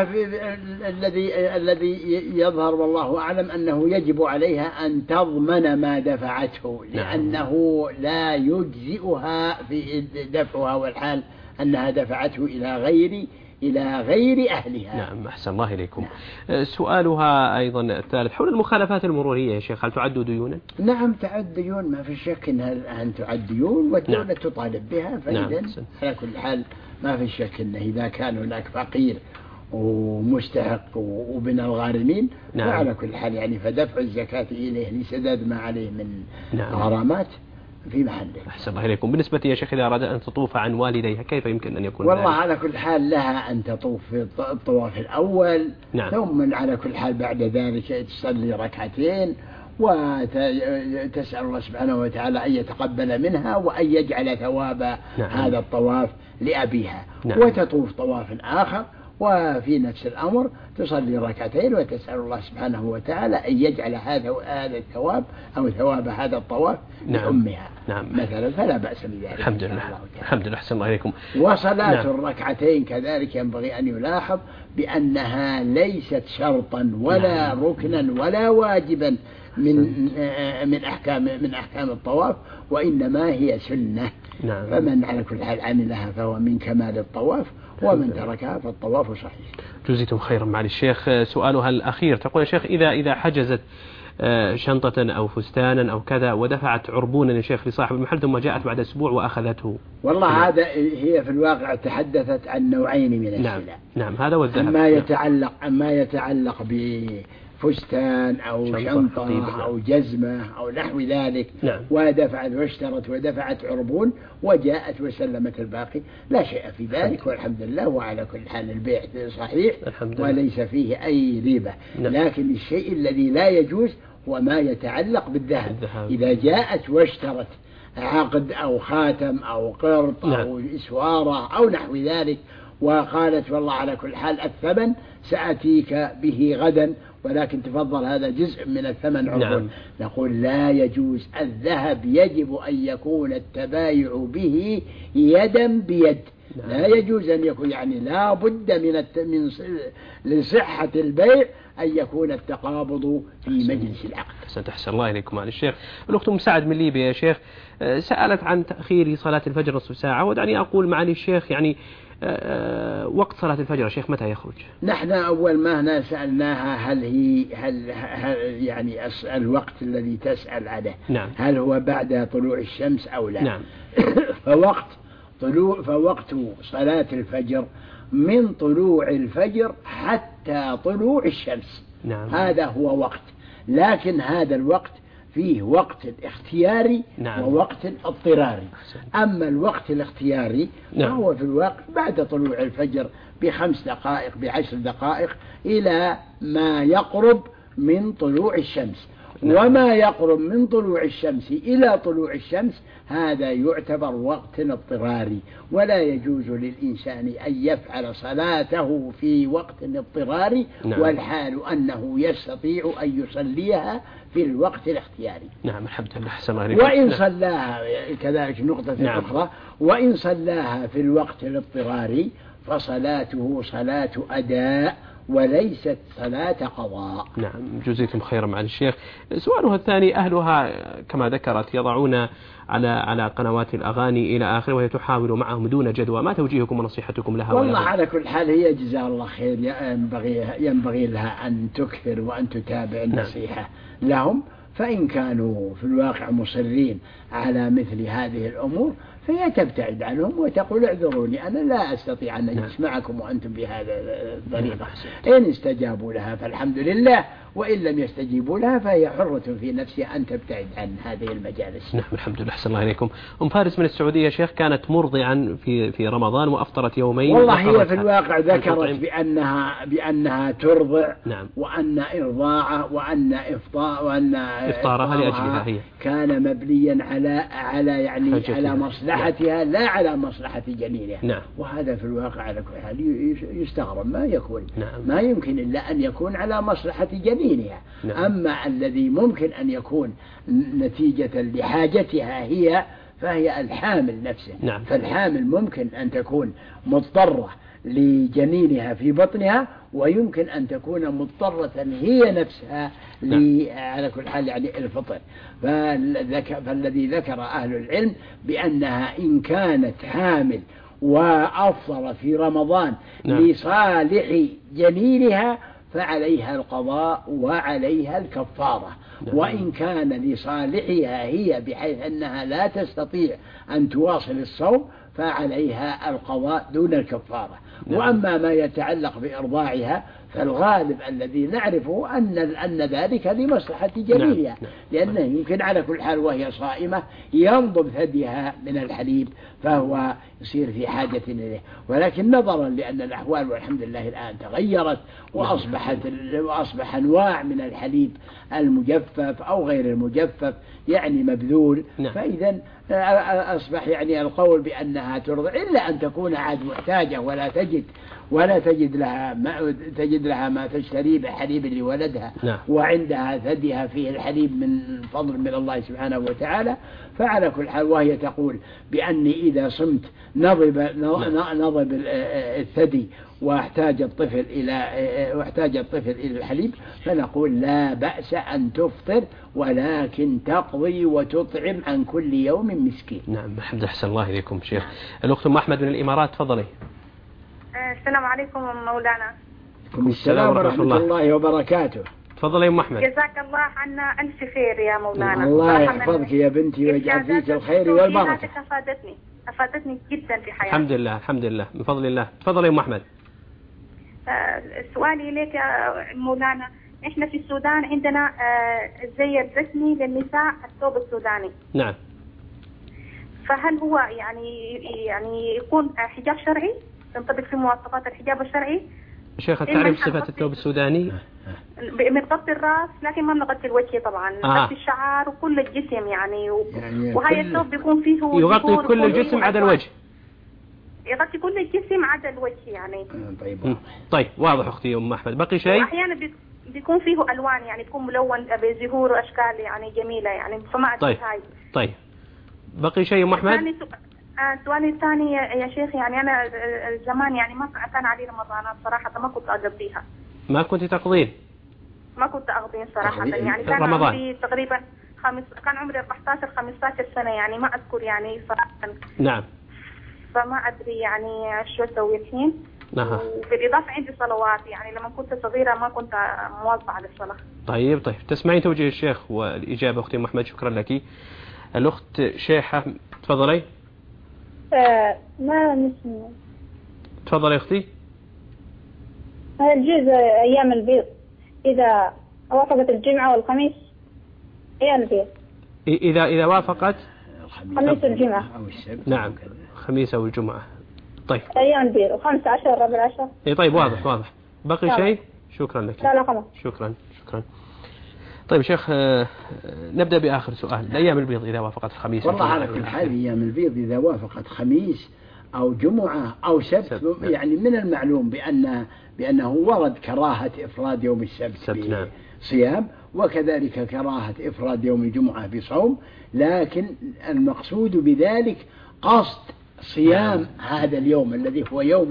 الذي يظهر والله أعلم أنه يجب عليها أن تضمن ما دفعته، لأنه لا يجزئها في دفعها والحال أنها دفعته إلى غير أهلها. نعم أحسن الله إليكم. سؤالها أيضا الثالث حول المخالفات المرورية يا شيخ، هل تعد ديونا؟ نعم تعد ديون، ما في شك أن تعد ديون والدولة تطالب بها. فإذا على كل حال ما في شك أنه إذا كان هناك فقير ومستحق وبن الغارمين فعلى كل حال يعني فدفع الزكاة إليه لسداد ما عليه من غرامات في محله. أحسن الله إليكم. بالنسبة يا شيخ إذا أراد أن تطوف عن والديها كيف يمكن أن يكون والله على كل حال لها أن تطوف في الطواف الأول. ثم على كل حال بعد ذلك تصلي ركعتين وتسأل الله سبحانه وتعالى أن يتقبل منها وأن يجعل ثواب هذا الطواف لأبيها. وتطوف طواف آخر وفي نفس الأمر تصلي ركعتين وتسأل الله سبحانه وتعالى أن يجعل هذا الثواب أو ثواب هذا الطواف لأمها مثلا، فلا بأس بذلك. الحمد لله. الحمد لله. أحسن الله إليكم. وصلاة الركعتين كذلك ينبغي أن يلاحظ بأنها ليست شرطا ولا ركنا ولا واجبا من أحكام الطواف، وإنما هي سنة. فمن على كل حال عملها فهو من كمال الطواف، ومن تركها فالطواف صحيح. جزيتم خيرا معالي الشيخ. سؤالها الأخير تقول يا شيخ إذا حجزت شنطة أو فستانا أو كذا ودفعت عربونا يا شيخ لصاحب المحل ثم جاءت بعد أسبوع وأخذته. والله هذا هي في الواقع تحدثت عن نوعين من السلع. نعم هذا والذهب. أما يتعلق فستان أو شنطة أو جزمة أو نحو ذلك، ودفعت واشترت ودفعت عربون وجاءت وسلمت الباقي، لا شيء في ذلك والحمد لله. وعلى كل حال البيع صحيح وليس فيه أي ريبة. لكن الشيء الذي لا يجوز وما يتعلق بالذهب. إذا جاءت واشترت عقد أو خاتم أو قرط أو إسوارة أو نحو ذلك وقالت والله على كل حال الثمن سأتيك به غدا ولكن تفضل هذا جزء من الثمن عرض، نقول لا يجوز. الذهب يجب أن يكون التبايع به يدا بيد، لا يجوز أن يكون يعني لا بد من لصحة البيع أن يكون التقابض في مجلس العقد. ستحسن الله إليكم على الشيخ. الأخت مساعد من ليبيا يا شيخ سألت عن تأخير صلاة الفجر نصف ساعة، ودعني أقول معالي الشيخ يعني وقت صلاة الفجر يا شيخ متى يخرج؟ نحن أول ما سألناها هل يعني الوقت الذي تسأل عنه هل هو بعد طلوع الشمس أو لا؟ فوقت صلاة الفجر من طلوع الفجر حتى طلوع الشمس، هذا هو وقت. لكن هذا الوقت فيه وقت اختياري ووقت اضطراري. أما الوقت الاختياري فهو في الوقت بعد طلوع الفجر ب5 دقائق ب10 دقائق إلى ما يقرب من طلوع الشمس. وما يقرب من طلوع الشمس إلى طلوع الشمس هذا يعتبر وقت اضطراري، ولا يجوز للإنسان أن يفعل صلاته في وقت اضطراري والحال أنه يستطيع أن يصليها في الوقت الاختياري. الحمد لله أحسن الله عليكم. وإن صلاها كذلك نقطة أخرى، وإن صلاها في الوقت الاضطراري فصلاته صلاة أداء وليست صلاة قضاء. جزيكم خيرا مع الشيخ. سؤالها الثاني أهلها كما ذكرت يضعون على قنوات الأغاني إلى آخره وهي تحاول معهم دون جدوى، ما توجيهكم ونصيحتكم لها؟ والله على كل حال هي جزاها الله خير ينبغي لها أن تكثر وأن تتابع النصيحة لهم، فإن كانوا في الواقع مصرين على مثل هذه الأمور فهي تبتعد عنهم وتقول اعذروني أنا لا أستطيع أن أسمعكم وأنتم بهذا الطريقة. إن استجابوا لها فالحمد لله، وإن لم يستجيبوا لها فهي حرة في نفسها أن تبتعد عن هذه المجالس. الحمد لله أحسن الله إليكم. أم فارس من السعودية شيخ كانت مرضعا في رمضان وأفطرت يومين. والله هي في الواقع ذكرت بأنها ترضع وأن إفطارها لأجلها هي كان مبنيا على مصلحتها لا على مصلحة جنينها. وهذا في الواقع على كل حال يستغرب ما يكون. ما يمكن إلا أن يكون على مصلحة جنينها. أما الذي ممكن أن يكون نتيجة لحاجتها هي فهي الحامل نفسه. فالحامل ممكن أن تكون مضطرة لجنينها في بطنها، ويمكن أن تكون مضطرة هي نفسها على كل حال يعني الفطر. فالذي ذكر أهل العلم بأنها إن كانت حامل وأفطر في رمضان لصالح جنينها فعليها القضاء وعليها الكفارة. وإن كان لصالحها هي بحيث أنها لا تستطيع أن تواصل الصوم فعليها القضاء دون الكفارة. وأما ما يتعلق بإرضاعها فالغالب الذي نعرفه أن ذلك لمصلحة جنينها، لأنه يمكن على كل حال وهي صائمة ينضب ثديها من الحليب فهو يصير في حاجة إليه. ولكن نظرا لأن الأحوال والحمد لله الآن تغيرت وأصبح أنواع من الحليب المجفف أو غير المجفف يعني مبذول، فإذا أصبح يعني القول بأنها ترضع إلا أن تكون عاد محتاجة ولا تجد لها ما تشتري بحليب لولدها وعندها ثديها فيه الحليب من فضل من الله سبحانه وتعالى. فعلى كل حال وهي تقول بأني إذا صمت نضب الثدي واحتاج الطفل إلى الحليب فنقول لا بأس أن تفطر ولكن تقضي وتطعم عن كل يوم مسكين. الحمد لله أحسن الله إليكم شيخ. الأخت أم أحمد من الإمارات تفضلي. السلام عليكم مولانا. السلام ورحمة الله وبركاته. تفضلي يا أم أحمد. جزاك الله عنا ألف خير يا مولانا. الله يحفظك يا بنتي ويجعل فيك الخير والبركة. أفادتني جدا في حياتي. الحمد لله الحمد لله من فضل الله. تفضلي يا أم أحمد. سؤالي إليك يا مولانا إحنا في السودان عندنا الزي الرسمي للنساء الثوب السوداني. نعم. فهل هو يعني يكون حجاب شرعي تنطبق في مواصفات الحجاب الشرعي؟ شيخ التعريف صفة الثوب السوداني بنغطي الراس لكن ما بنغطي الوجه طبعا، نغطي الشعر وكل الجسم يعني وهي الثوب بيكون فيه يغطي كل الجسم عدا الوجه. يغطي كل الجسم عدا الوجه يعني. طيب واضح أختي أم أحمد. بقي شيء؟ أحيانا بيكون فيه ألوان يعني بيكون ملون بزهور وأشكال يعني جميلة يعني فما أدري هاي. طيب بقي شيء أم أحمد؟ سؤالي الثاني يا شيخ، يعني أنا زمان يعني ما كان علي رمضانات صراحة ما كنت أقضيها. ما كنت تقضين؟ ما كنت أقضين صراحة يعني كان رمضان. عمري تقريبا كان عمري 14-15 سنة يعني ما أذكر يعني صراحة. نعم. فما أدري يعني شو أسوي الحين. وبالإضافة عندي صلوات يعني لما كنت صغيرة ما كنت مواظبة على الصلاة. طيب تسمعين توجيه الشيخ والإجابة أختي أم أحمد. شكرا لك. الأخت شيحة تفضلي. ما نسمع. تفضلي أختي. الجزء أيام البيض إذا وافقت الجمعة والخميس أيام البيض. إذا وافقت خميس الجمعة أو السبت. نعم خميس أو الجمعة. طيب أيام البيض و15 ربع العشر. طيب واضح. بقي شيء؟ شكرا لك. لا خلاص. شكرا. طيب شيخ نبدأ بآخر سؤال. الأيام البيض إذا وافقت الخميس. والله على كل حال أيام البيض إذا وافقت خميس أو جمعة أو سبت يعني من المعلوم بأنه ورد كراهة إفراد يوم السبت بصيام وكذلك كراهة إفراد يوم الجمعة بصوم، لكن المقصود بذلك قصد صيام هذا اليوم الذي هو يوم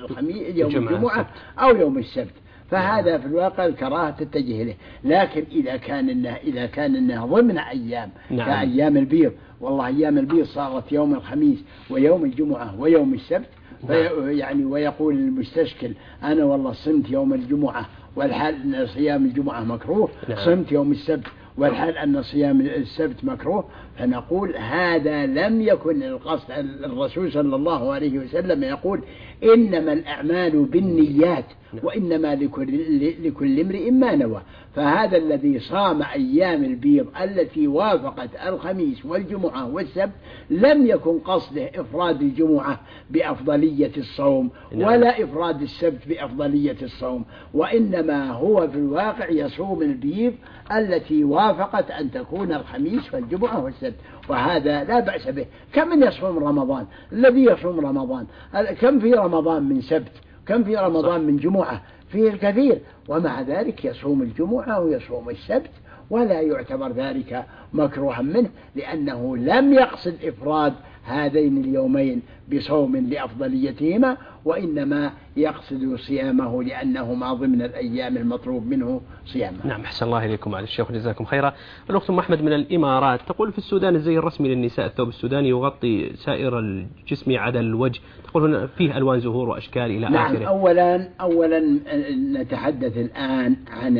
الجمعة أو يوم السبت، فهذا في الواقع الكراهة تتجه له. لكن إذا كان إنه ضمن أيام كأيام البيض، والله أيام البيض صارت يوم الخميس ويوم الجمعة ويوم السبت، يعني ويقول المستشكل أنا والله صمت يوم الجمعة والحال أن صيام الجمعة مكروه، صمت يوم السبت والحال أن صيام السبت مكروه، فنقول هذا لم يكن القصد. الرسول صلى الله عليه وسلم يقول إنما الأعمال بالنيات وإنما لكل امرئ ما نوى، فهذا الذي صام أيام البيض التي وافقت الخميس والجمعة والسبت لم يكن قصده إفراد الجمعة بأفضلية الصوم ولا إفراد السبت بأفضلية الصوم، وإنما هو في الواقع يصوم البيض التي وافقت أن تكون الخميس والجمعة والسبت، وهذا لا بأس به. كم يصوم رمضان؟ الذي يصوم رمضان كم في رمضان من سبت، كم في رمضان من جمعة، فيه الكثير، ومع ذلك يصوم الجمعة ويصوم السبت ولا يعتبر ذلك مكروها منه، لأنه لم يقصد إفراد هذين اليومين بصوم لأفضليتهما، وإنما يقصد صيامه لأنهما ضمن الأيام المطلوب منه صيامه. نعم أحسن الله إليكم على الشيخ جزاكم خيرا. الأخت أم أحمد من الإمارات تقول في السودان الزي الرسمي للنساء الثوب السوداني يغطي سائر الجسم عدا الوجه، تقول هنا فيه ألوان زهور وأشكال إلى آخره. نعم. أولا نتحدث الآن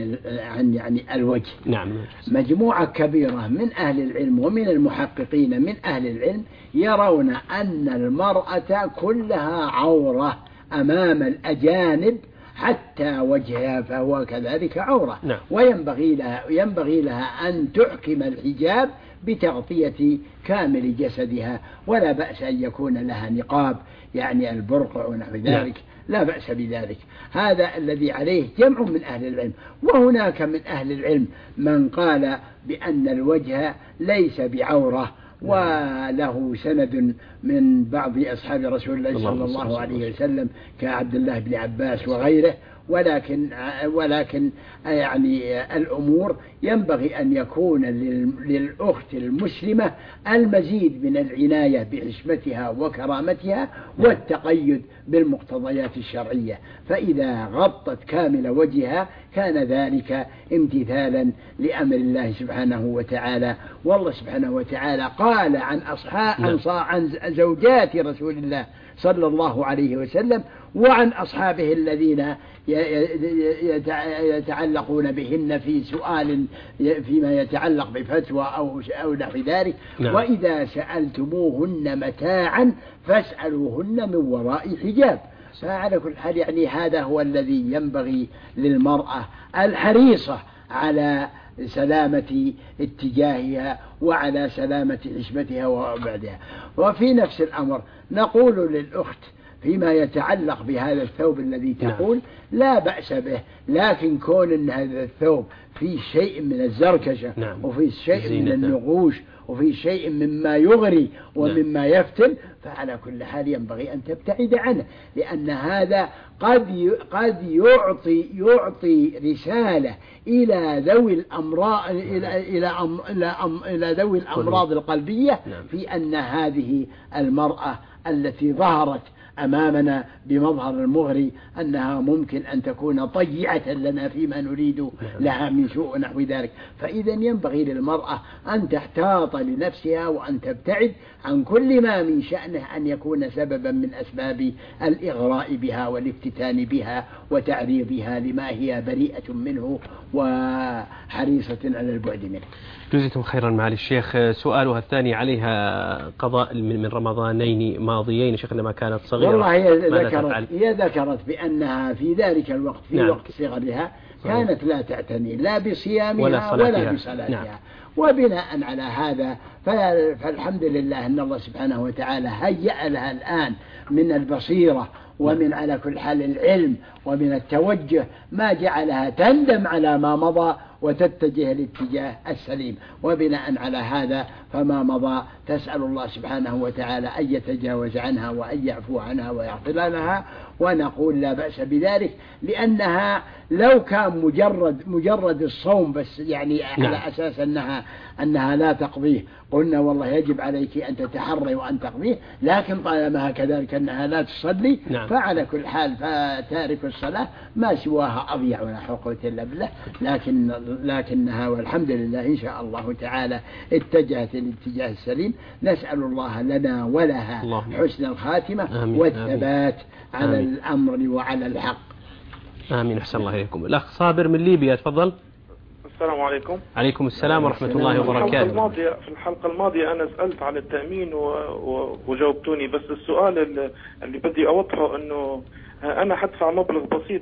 عن يعني الوجه. نعم. مجموعة كبيرة من أهل العلم ومن المحققين من أهل العلم يرون أن المرأة كلها عورة أمام الأجانب حتى وجهها فهو كذلك عورة. نعم. وينبغي لها أن تحكم الحجاب بتغطية كامل جسدها، ولا بأس أن يكون لها نقاب يعني البرقع ونحو ذلك. لا بأس بذلك. هذا الذي عليه جمع من أهل العلم، وهناك من أهل العلم من قال بأن الوجه ليس بعورة، وله سند من بعض أصحاب رسول الله صلى الله عليه وسلم كعبد الله بن عباس وغيره، ولكن يعني الأمور ينبغي أن يكون للأخت المسلمة المزيد من العناية بعصمتها وكرامتها والتقيد بالمقتضيات الشرعية، فإذا غطت كامل وجهها كان ذلك امتثالا لأمر الله سبحانه وتعالى. والله سبحانه وتعالى قال عن زوجات رسول الله صلى الله عليه وسلم وعن أصحابه الذين يتعلقون بهن في سؤال فيما يتعلق بفتوى أو نحو ذلك. وإذا سألتموهن متاعا فاسألوهن من وراء حجاب، فعلى كل حال يعني هذا هو الذي ينبغي للمرأة الحريصة على سلامة اتجاهها وعلى سلامة عشمتها وبعدها. وفي نفس الأمر نقول للأخت فيما يتعلق بهذا الثوب الذي تقول لا بأس به، لكن كون أن هذا الثوب فيه شيء من الزركشة وفيه شيء من النقوش وفيه شيء مما يغري ومما يفتن، فعلى كل حال ينبغي أن تبتعد عنه، لأن هذا قد يعطي رسالة إلى ذوي الأمراض إلى ذوي الأمراض القلبية في أن هذه المرأة التي ظهرت أمامنا بمظهر المغري أنها ممكن أن تكون طيعة لنا فيما نريد لها من سوء نحو ذلك. فإذا ينبغي للمرأة أن تحتاط لنفسها وأن تبتعد عن كل ما من شأنه أن يكون سببا من أسباب الإغراء بها والافتتان بها وتعريضها لما هي بريئة منه وحريصة على البعد منه. جزيتم خيرا معالي الشيخ. سؤالها الثاني عليها قضاء من رمضانين ماضيين شيخنا ما كانت صغيرة. والله هي ذكرت بأنها في ذلك الوقت في وقت صغرها كانت لا تعتني لا بصيامها ولا بصلاتها. وبناء على هذا فالحمد لله أن الله سبحانه وتعالى هيأ لها الآن من البصيرة ومن على كل حال العلم ومن التوجه ما جعلها تندم على ما مضى وتتجه الاتجاه السليم. وبناء على هذا فما مضى تسأل الله سبحانه وتعالى أن يتجاوز عنها وأن يعفو عنها ويغفر لها، ونقول لا بأس بذلك، لأنها لو كان مجرد الصوم بس يعني على أساس أنها لا تقضيه قلنا والله يجب عليك أن تتحري وأن تقضيه، لكن طالما كذلك أنها لا تصلي فعلى كل حال فتارك الصلاة ما سواها أضيع ولا حقوة إلا بالله. لكنها والحمد لله إن شاء الله تعالى اتجهت الاتجاه السليم. نسأل الله لنا ولها حسن الخاتمة والثبات على الأمر وعلى الحق. آمين. أحسن الله إليكم. الأخ صابر من ليبيا تفضل. السلام عليكم. عليكم السلام ورحمة الله وبركاته. في الحلقة الماضية أنا سألت عن التأمين وجاوبتوني، بس السؤال اللي بدي أوضحه أنه أنا حدفع مبلغ بسيط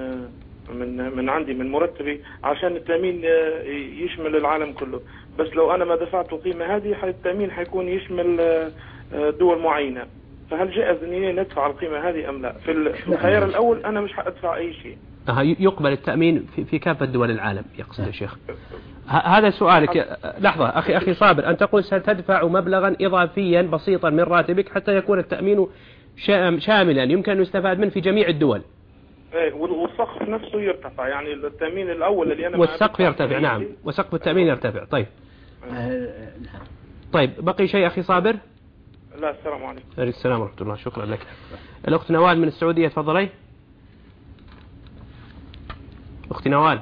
من عندي من مرتبي عشان التأمين يشمل العالم كله، بس لو أنا ما دفعت القيمة هذه التأمين حيكون يشمل دول معينة، فهل جائز أني ندفع القيمة هذه أم لا؟ في الخيار الأول أنا مش حأدفع أي شيء. يقبل التأمين في كافة دول العالم يقصد يا شيخ. هذا سؤالك. لحظة أخي صابر، أن تقول ستدفع مبلغا إضافيا بسيطا من راتبك حتى يكون التأمين شاملا يمكن أن يستفاد منه في جميع الدول. والسقف نفسه يرتفع، يعني التأمين الأول اللي أنا والسقف يرتفع. نعم، وسقف التأمين يرتفع. طيب بقي شيء أخي صابر؟ لا، السلام عليكم. عليكم السلام ورحمة الله. شكرا لك. الأخت نوال من السعودية تفضلي. أختي نوال.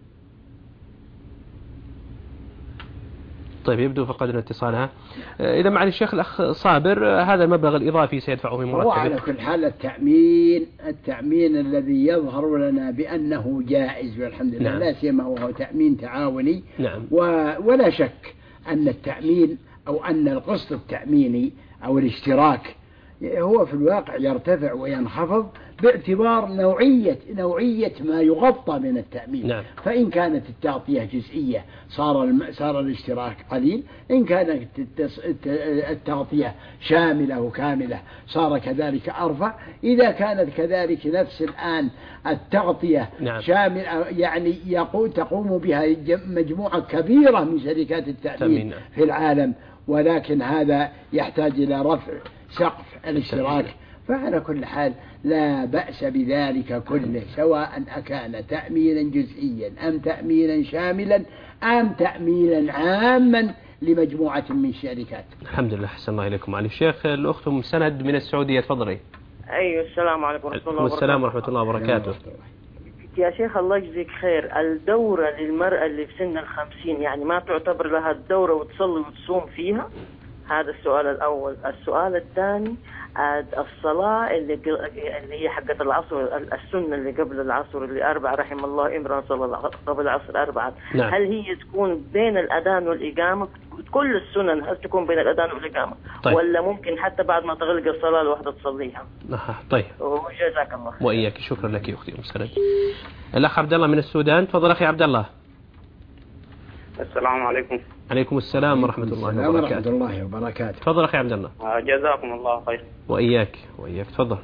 طيب يبدو فقدنا اتصالها. إذا معالي الشيخ الأخ صابر هذا المبلغ الإضافي سيدفعه من مرتبه. وعلى كل حال التأمين الذي يظهر لنا بأنه جائز والحمد لله. لا سيما هو تأمين تعاوني. ولا شك أن التأمين أو أن القسط التأميني أو الاشتراك هو في الواقع يرتفع وينخفض باعتبار نوعية ما يغطى من التأمين. فإن كانت التغطية جزئية صار الاشتراك قليل، إن كانت التغطية شاملة وكاملة صار كذلك أرفع. إذا كانت كذلك نفس الآن التغطية شاملة يعني تقوم بها مجموعة كبيرة من شركات التأمين في العالم، ولكن هذا يحتاج إلى رفع سقف الاشتراك. فعلى كل حال لا بأس بذلك كله، سواء أكان تأمينا جزئيا أم تأمينا شاملا أم تأمينا عاما لمجموعة من الشركات. الحمد لله. أحسن الله إليكم. معالي الشيخ الأخت أم سند من السعودية تفضلي. أيوة. السلام عليكم ورحمة الله وبركاته. السلام ورحمة الله وبركاته. يا شيخ الله يجزيك خير، الدورة للمرأة اللي في سن 50 يعني ما تعتبر لها الدورة وتصلي وتصوم فيها؟ هذا السؤال الأول. السؤال الثاني الصلاة اللي هي حقت العصر، السنة اللي قبل العصر اللي 4 رحم الله امرأ صلى قبل العصر 4. نعم. هل هي تكون بين الأذان والإقامة؟ كل السنن هل تكون بين الأذان والإقامة؟ طيب. ولا ممكن حتى بعد ما تغلق الصلاة الواحدة تصليها؟ طيب. وجزاك الله خير. وإياك، شكرا لك يا أختي أم سند. الأخ عبد الله من السودان، تفضل أخي عبد الله. السلام عليكم. عليكم السلام ورحمة الله وبركاته. ورحمة الله وبركاته. تفضل أخي عبد الله. جزاكم الله خير. وإياك تفضل.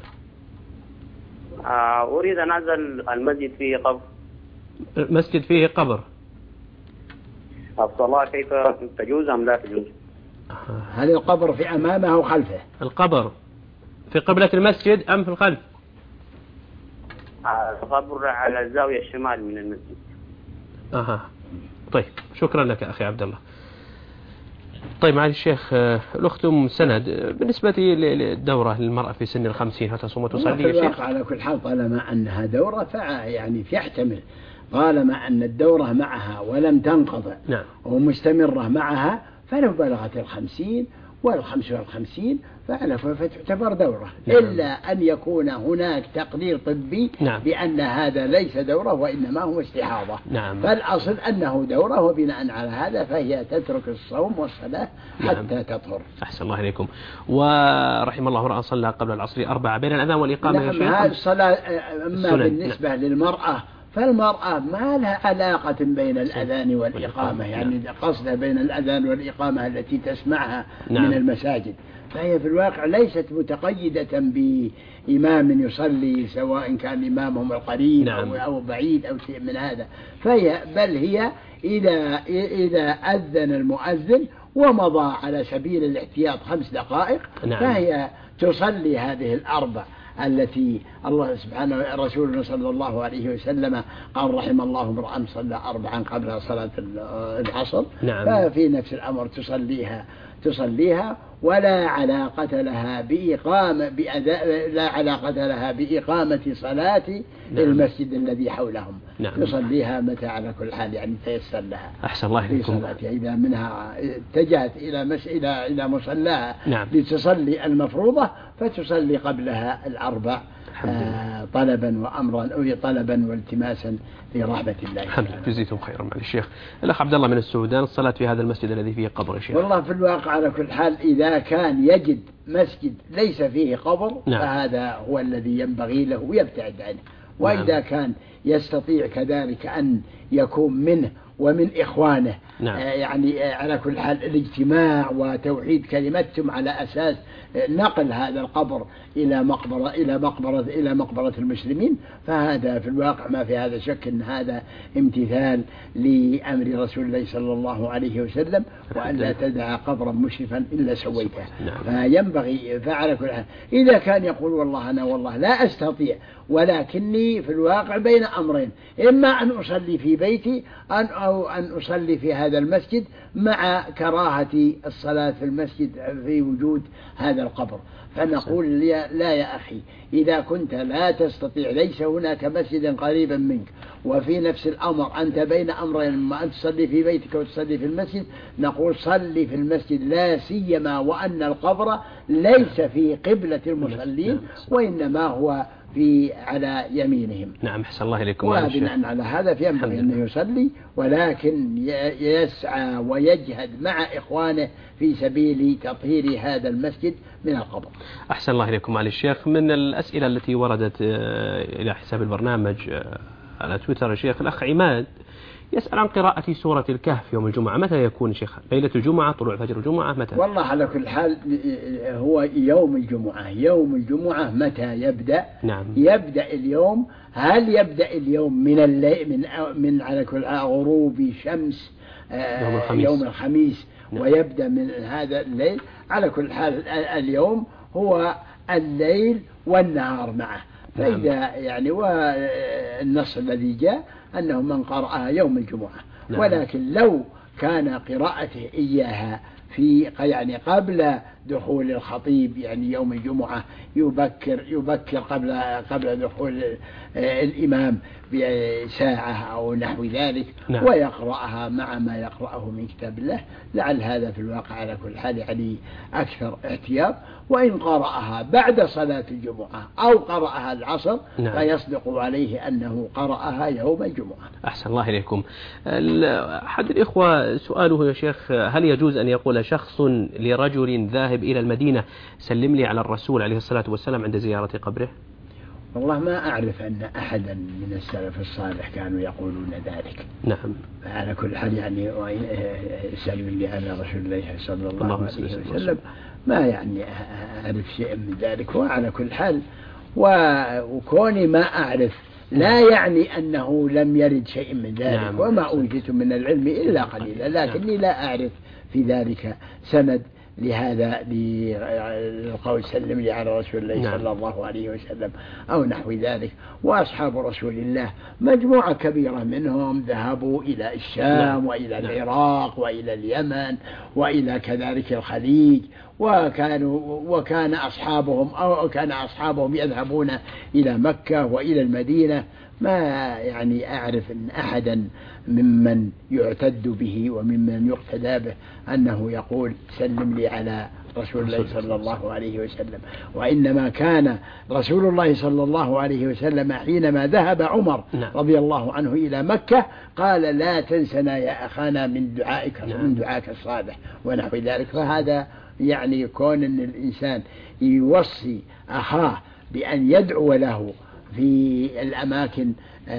أريد أن أنزل المسجد فيه قبر. مسجد فيه قبر، الصلاة كيف تجوز أم لا تجوز؟ هل القبر في أمامه أو خلفه؟ القبر في قبلة المسجد أم في الخلف؟ القبر على الزاوية الشمال من المسجد. طيب، شكرا لك أخي عبد الله. طيب معالي الشيخ، الأخت أم سند، بالنسبة للدورة للمرأة في سن 50 هل تصوم وتصلي يا شيخ؟ على كل حال طالما أنها دورة يعني يحتمل، طالما أن الدورة معها ولم تنقضع. نعم. ومستمرة معها، فلو بلغت 50 وال55 فتعتبر دورة. نعم. إلا أن يكون هناك تقرير طبي. نعم. بأن هذا ليس دورة وإنما هو استحاضة. نعم. فالأصل أنه دورة، وبناء على هذا فهي تترك الصوم والصلاة حتى. نعم. تطهر. أحسن الله إليكم. ورحم الله امرأ صلى قبل العصر 4 بين الأذان والإقامة. نعم. يا شيخ، هذه الصلاة أما بالنسبة. نعم. للمرأة فالمرأة ما لها علاقة بين الأذان والإقامة، يعني قصدها بين الأذان والإقامة التي تسمعها. نعم. من المساجد، فهي في الواقع ليست متقيدة بإمام يصلي، سواء كان إمامهم القريب. نعم. أو بعيد أو شيء من هذا، بل هي إذا أذن المؤذن ومضى على سبيل الاحتياط 5 دقائق. نعم. فهي تصلي هذه 4 التي الله سبحانه رسولنا صلى الله عليه وسلم قال رحم الله امرأ صلى 4 قبل صلاة العصر. نعم. ففي نفس الأمر تصليها ولا علاقة لها بإقامة صلاة. نعم. المسجد الذي حولهم. نعم. تصليها متى على كل حال، يعني تيسر لها. أحسن الله إليكم. إذا منها اتجهت إلى مصلاها. نعم. لتصلي المفروضة فتصلي قبلها 4 طلبا وأمرا، أو طلبا والتماسا لرحمة الله. الحمد لله، جزيتم خيرا. مع الشيخ الأخ عبد الله من السودان، الصلاة في هذا المسجد الذي فيه قبر يا شيخ. والله في الواقع على كل حال إذا كان يجد مسجد ليس فيه قبر. نعم. فهذا هو الذي ينبغي له ويبتعد عنه. وإذا. نعم. كان يستطيع كذلك أن يكون منه ومن إخوانه. نعم. يعني على كل حال الاجتماع وتوحيد كلمتهم على أساس نقل هذا القبر إلى مقبرة المسلمين، فهذا في الواقع ما في هذا شك أن هذا امتثال لأمر رسول الله صلى الله عليه وسلم، وأن لا تدع قبرا مشرفا إلا سويته. نعم. فينبغي فعلى كل حال إذا كان يقول والله أنا لا أستطيع، ولكني في الواقع بين أمرين، إما أن أصلي في بيتي أو أن أصلي في هذا المسجد، مع كراهة الصلاة في المسجد في وجود هذا القبر، فنقول لا يا أخي، إذا كنت لا تستطيع، ليس هناك مسجد قريبا منك، وفي نفس الأمر أنت بين أمرين، ما أن تصلي في بيتك وتصلي في المسجد، نقول صلي في المسجد، لا سيما وأن القبر ليس في قبلة المصلين، وإنما هو على يمينهم. نعم. أحسن الله إليكم. وبناء على هذا فينبغي أنه يصلي، ولكن يسعى ويجهد مع إخوانه في سبيل تطهير هذا المسجد من القبر. أحسن الله إليكم معالي الشيخ. من الأسئلة التي وردت إلى حساب البرنامج على تويتر، الشيخ الأخ عماد يسأل عن قراءة سورة الكهف يوم الجمعة، متى يكون شيخ؟ ليلة الجمعة، طلوع فجر الجمعة، متى؟ والله على كل حال هو يوم الجمعة متى يبدأ؟ نعم. يبدأ اليوم، هل يبدأ اليوم من الليل من على كل غروب شمس يوم الخميس. نعم. ويبدأ من هذا الليل، على كل حال اليوم هو الليل والنهار معه. فإذا يعني والنص الذي جاء أنه من قرأها يوم الجمعة. نعم. ولكن لو كان قراءته إياها في يعني قبل دخول الخطيب، يعني يوم الجمعة يبكر قبل دخول الإمام بساعة أو نحو ذلك، ويقرأها مع ما يقرأه من كتاب الله. لعل هذا في الواقع على كل حال يعني أكثر احتياط. وإن قرأها بعد صلاة الجمعة أو قرأها العصر فيصدق عليه أنه قرأها يوم الجمعة. أحسن الله إليكم. أحد الإخوة سؤاله يا شيخ: هل يجوز أن يقول شخص لرجل ذاهب إلى المدينة سلم لي على الرسول عليه الصلاة والسلام عند زيارة قبره؟ والله ما أعرف أن أحدا من السلف الصالح كانوا يقولون ذلك. نعم. على كل حال يعني سلم لي على رسول الله صلى الله عليه وسلم، ما يعني أعرف شيء من ذلك. وعلى كل حال وكوني ما أعرف لا يعني أنه لم يرد شيء من ذلك. وما أوجدت من العلم إلا قليلا، لكني لا أعرف في ذلك سند لهذا للقول سلم لي على رسول الله صلى الله عليه وسلم أو نحو ذلك. وأصحاب رسول الله مجموعة كبيرة منهم ذهبوا إلى الشام وإلى العراق وإلى اليمن وإلى كذلك الخليج، وكان أصحابهم يذهبون إلى مكة وإلى المدينة. ما يعني أعرف أن أحدا ممن يعتد به وممن يقتدى به أنه يقول سلم لي على رسول الله صلى الله عليه وسلم. وإنما كان رسول الله صلى الله عليه وسلم حينما ذهب عمر رضي الله عنه إلى مكة قال لا تنسنا يا أخانا من دعائك الصالح ونحو ذلك. فهذا يعني كون أن الإنسان يوصي أخاه بأن يدعو له في الأماكن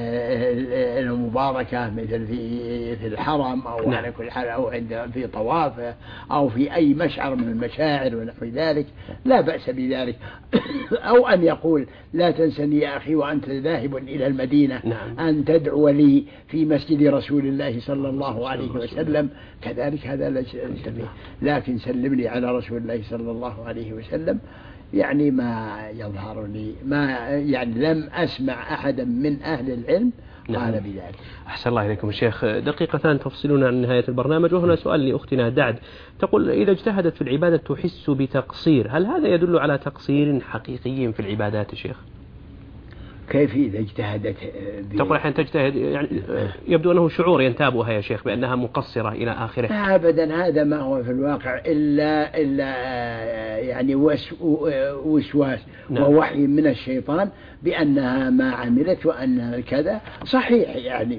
المباركة مثل في الحرم أو على كل حال أو في طوافه أو في أي مشعر من المشاعر ونحو ذلك لا بأس بذلك. أو أن يقول لا تنسني يا أخي وأنت ذاهب إلى المدينة أن تدعو لي في مسجد رسول الله صلى الله عليه وسلم، كذلك هذا لا شيء فيه. لكن سلم لي على رسول الله صلى الله عليه وسلم يعني ما يظهر لي، ما يعني لم أسمع أحدا من أهل العلم قال بذلك. أحسن الله إليكم شيخ. دقيقتان تفصلون عن نهاية البرنامج. وهنا سؤال لأختنا دعد تقول: إذا اجتهدت في العبادة تحس بتقصير، هل هذا يدل على تقصير حقيقي في العبادات يا شيخ؟ كيف إذا اجتهدت؟ تقول أحيانا تجتهد يعني يبدو أنه شعور ينتابها يا شيخ بأنها مقصرة إلى آخره. أبدا، هذا ما هو في الواقع إلا يعني وسواس ووحي من الشيطان بأنها ما عملت وأنها كذا. صحيح يعني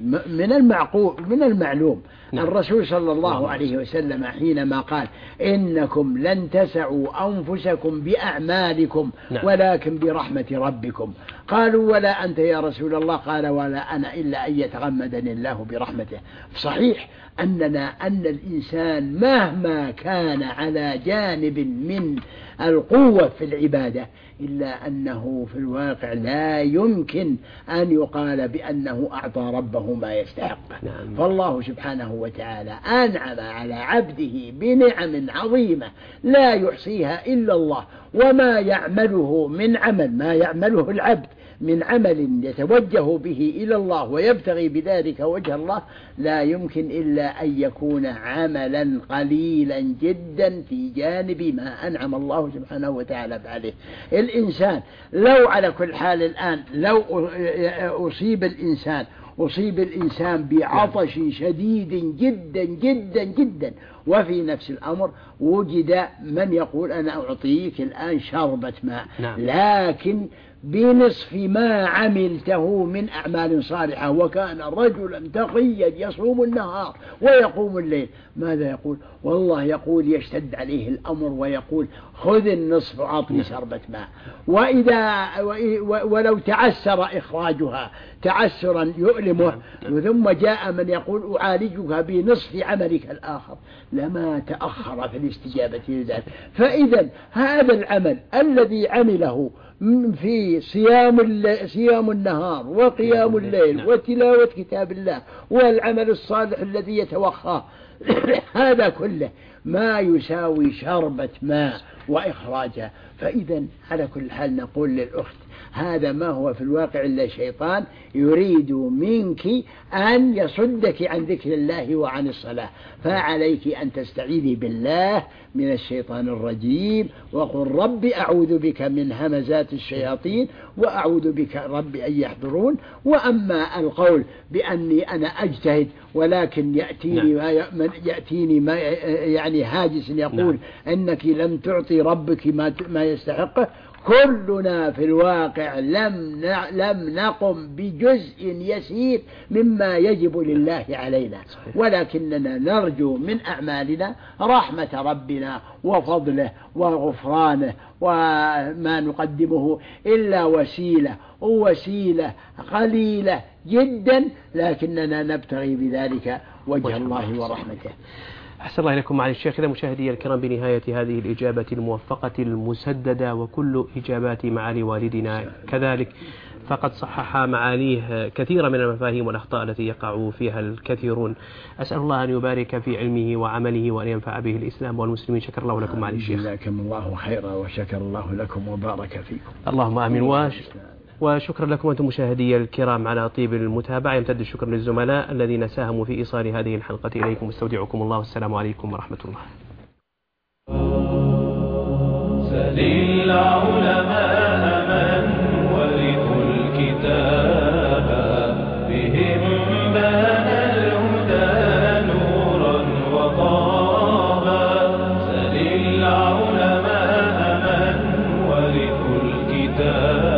من المعلوم الرسول صلى الله عليه وسلم حينما قال إنكم لن تسعوا أنفسكم بأعمالكم ولكن برحمة ربكم، قالوا ولا أنت يا رسول الله؟ قال ولا أنا إلا أن يتغمدني الله برحمته. صحيح أن الإنسان مهما كان على جانب من القوة في العبادة إلا أنه في الواقع لا يمكن أن يقال بأنه أعطى ربه ما يستحق. فالله سبحانه وتعالى أنعم على عبده بنعم عظيمة لا يحصيها إلا الله، وما يعمله من عمل، ما يعمله العبد من عمل يتوجه به إلى الله ويبتغي بذلك وجه الله لا يمكن إلا أن يكون عملا قليلا جدا في جانب ما أنعم الله سبحانه وتعالى عليه. الإنسان لو على كل حال الآن لو أصيب الإنسان بعطش شديد جدا جدا جدا وفي نفس الأمر وجد من يقول أنا أعطيك الآن شربة ماء لكن بنصف ما عملته من أعمال صالحة، وكان رجلا تقيا يصوم النهار ويقوم الليل، ماذا يقول؟ والله يقول يشتد عليه الأمر ويقول خذ النصف أعطني شربة ماء. ولو تعسر إخراجها تعسرا يؤلمه ثم جاء من يقول أعالجك بنصف عملك الآخر لما تأخر في الاستجابة لذلك. فإذا هذا العمل الذي عمله في صيام النهار وقيام الليل وتلاوة كتاب الله والعمل الصالح الذي يتوخاه هذا كله ما يساوي شربة ماء وإخراجها. فإذا على كل حال نقول للأخت هذا ما هو في الواقع إلا شيطان يريد منك أن يصدك عن ذكر الله وعن الصلاة، فعليك أن تستعيذي بالله من الشيطان الرجيم وقل رب أعوذ بك من همزات الشياطين وأعوذ بك رب أن يحضرون. وأما القول بأني أنا أجتهد ولكن يأتيني ما يعني هاجس يقول أنك لم تعطي ربك ما يستحقه، كلنا في الواقع لم نقم بجزء يسير مما يجب لله علينا، ولكننا نرجو من أعمالنا رحمة ربنا وفضله وغفرانه، وما نقدمه إلا وسيلة قليلة جدا، لكننا نبتغي بذلك وجه الله ورحمته. أحسن الله إليكم معالي الشيخ. إذا مشاهدي الكرام بنهاية هذه الإجابة الموفقة المسددة وكل إجابات معالي والدنا كذلك، فقد صحح معاليه كثيرا من المفاهيم والأخطاء التي يقع فيها الكثيرون. أسأل الله أن يبارك في علمه وعمله وأن ينفع به الإسلام والمسلمين. شكر الله لكم معالي الشيخ. جزاكم الله خيرا وشكر الله لكم وبارك فيكم. اللهم آمين. وشكرا لكم أنتم مشاهدي الكرام على طيب المتابعة. يمتد الشكر للزملاء الذين ساهموا في إيصال هذه الحلقة إليكم. استودعكم الله والسلام عليكم ورحمة الله. سل العلماء من ورثوا الكتاب بهم بان الهدى نورا وطابا. سل العلماء من ورثوا الكتاب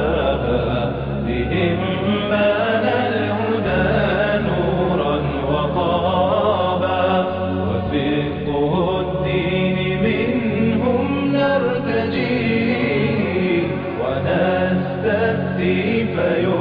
فيو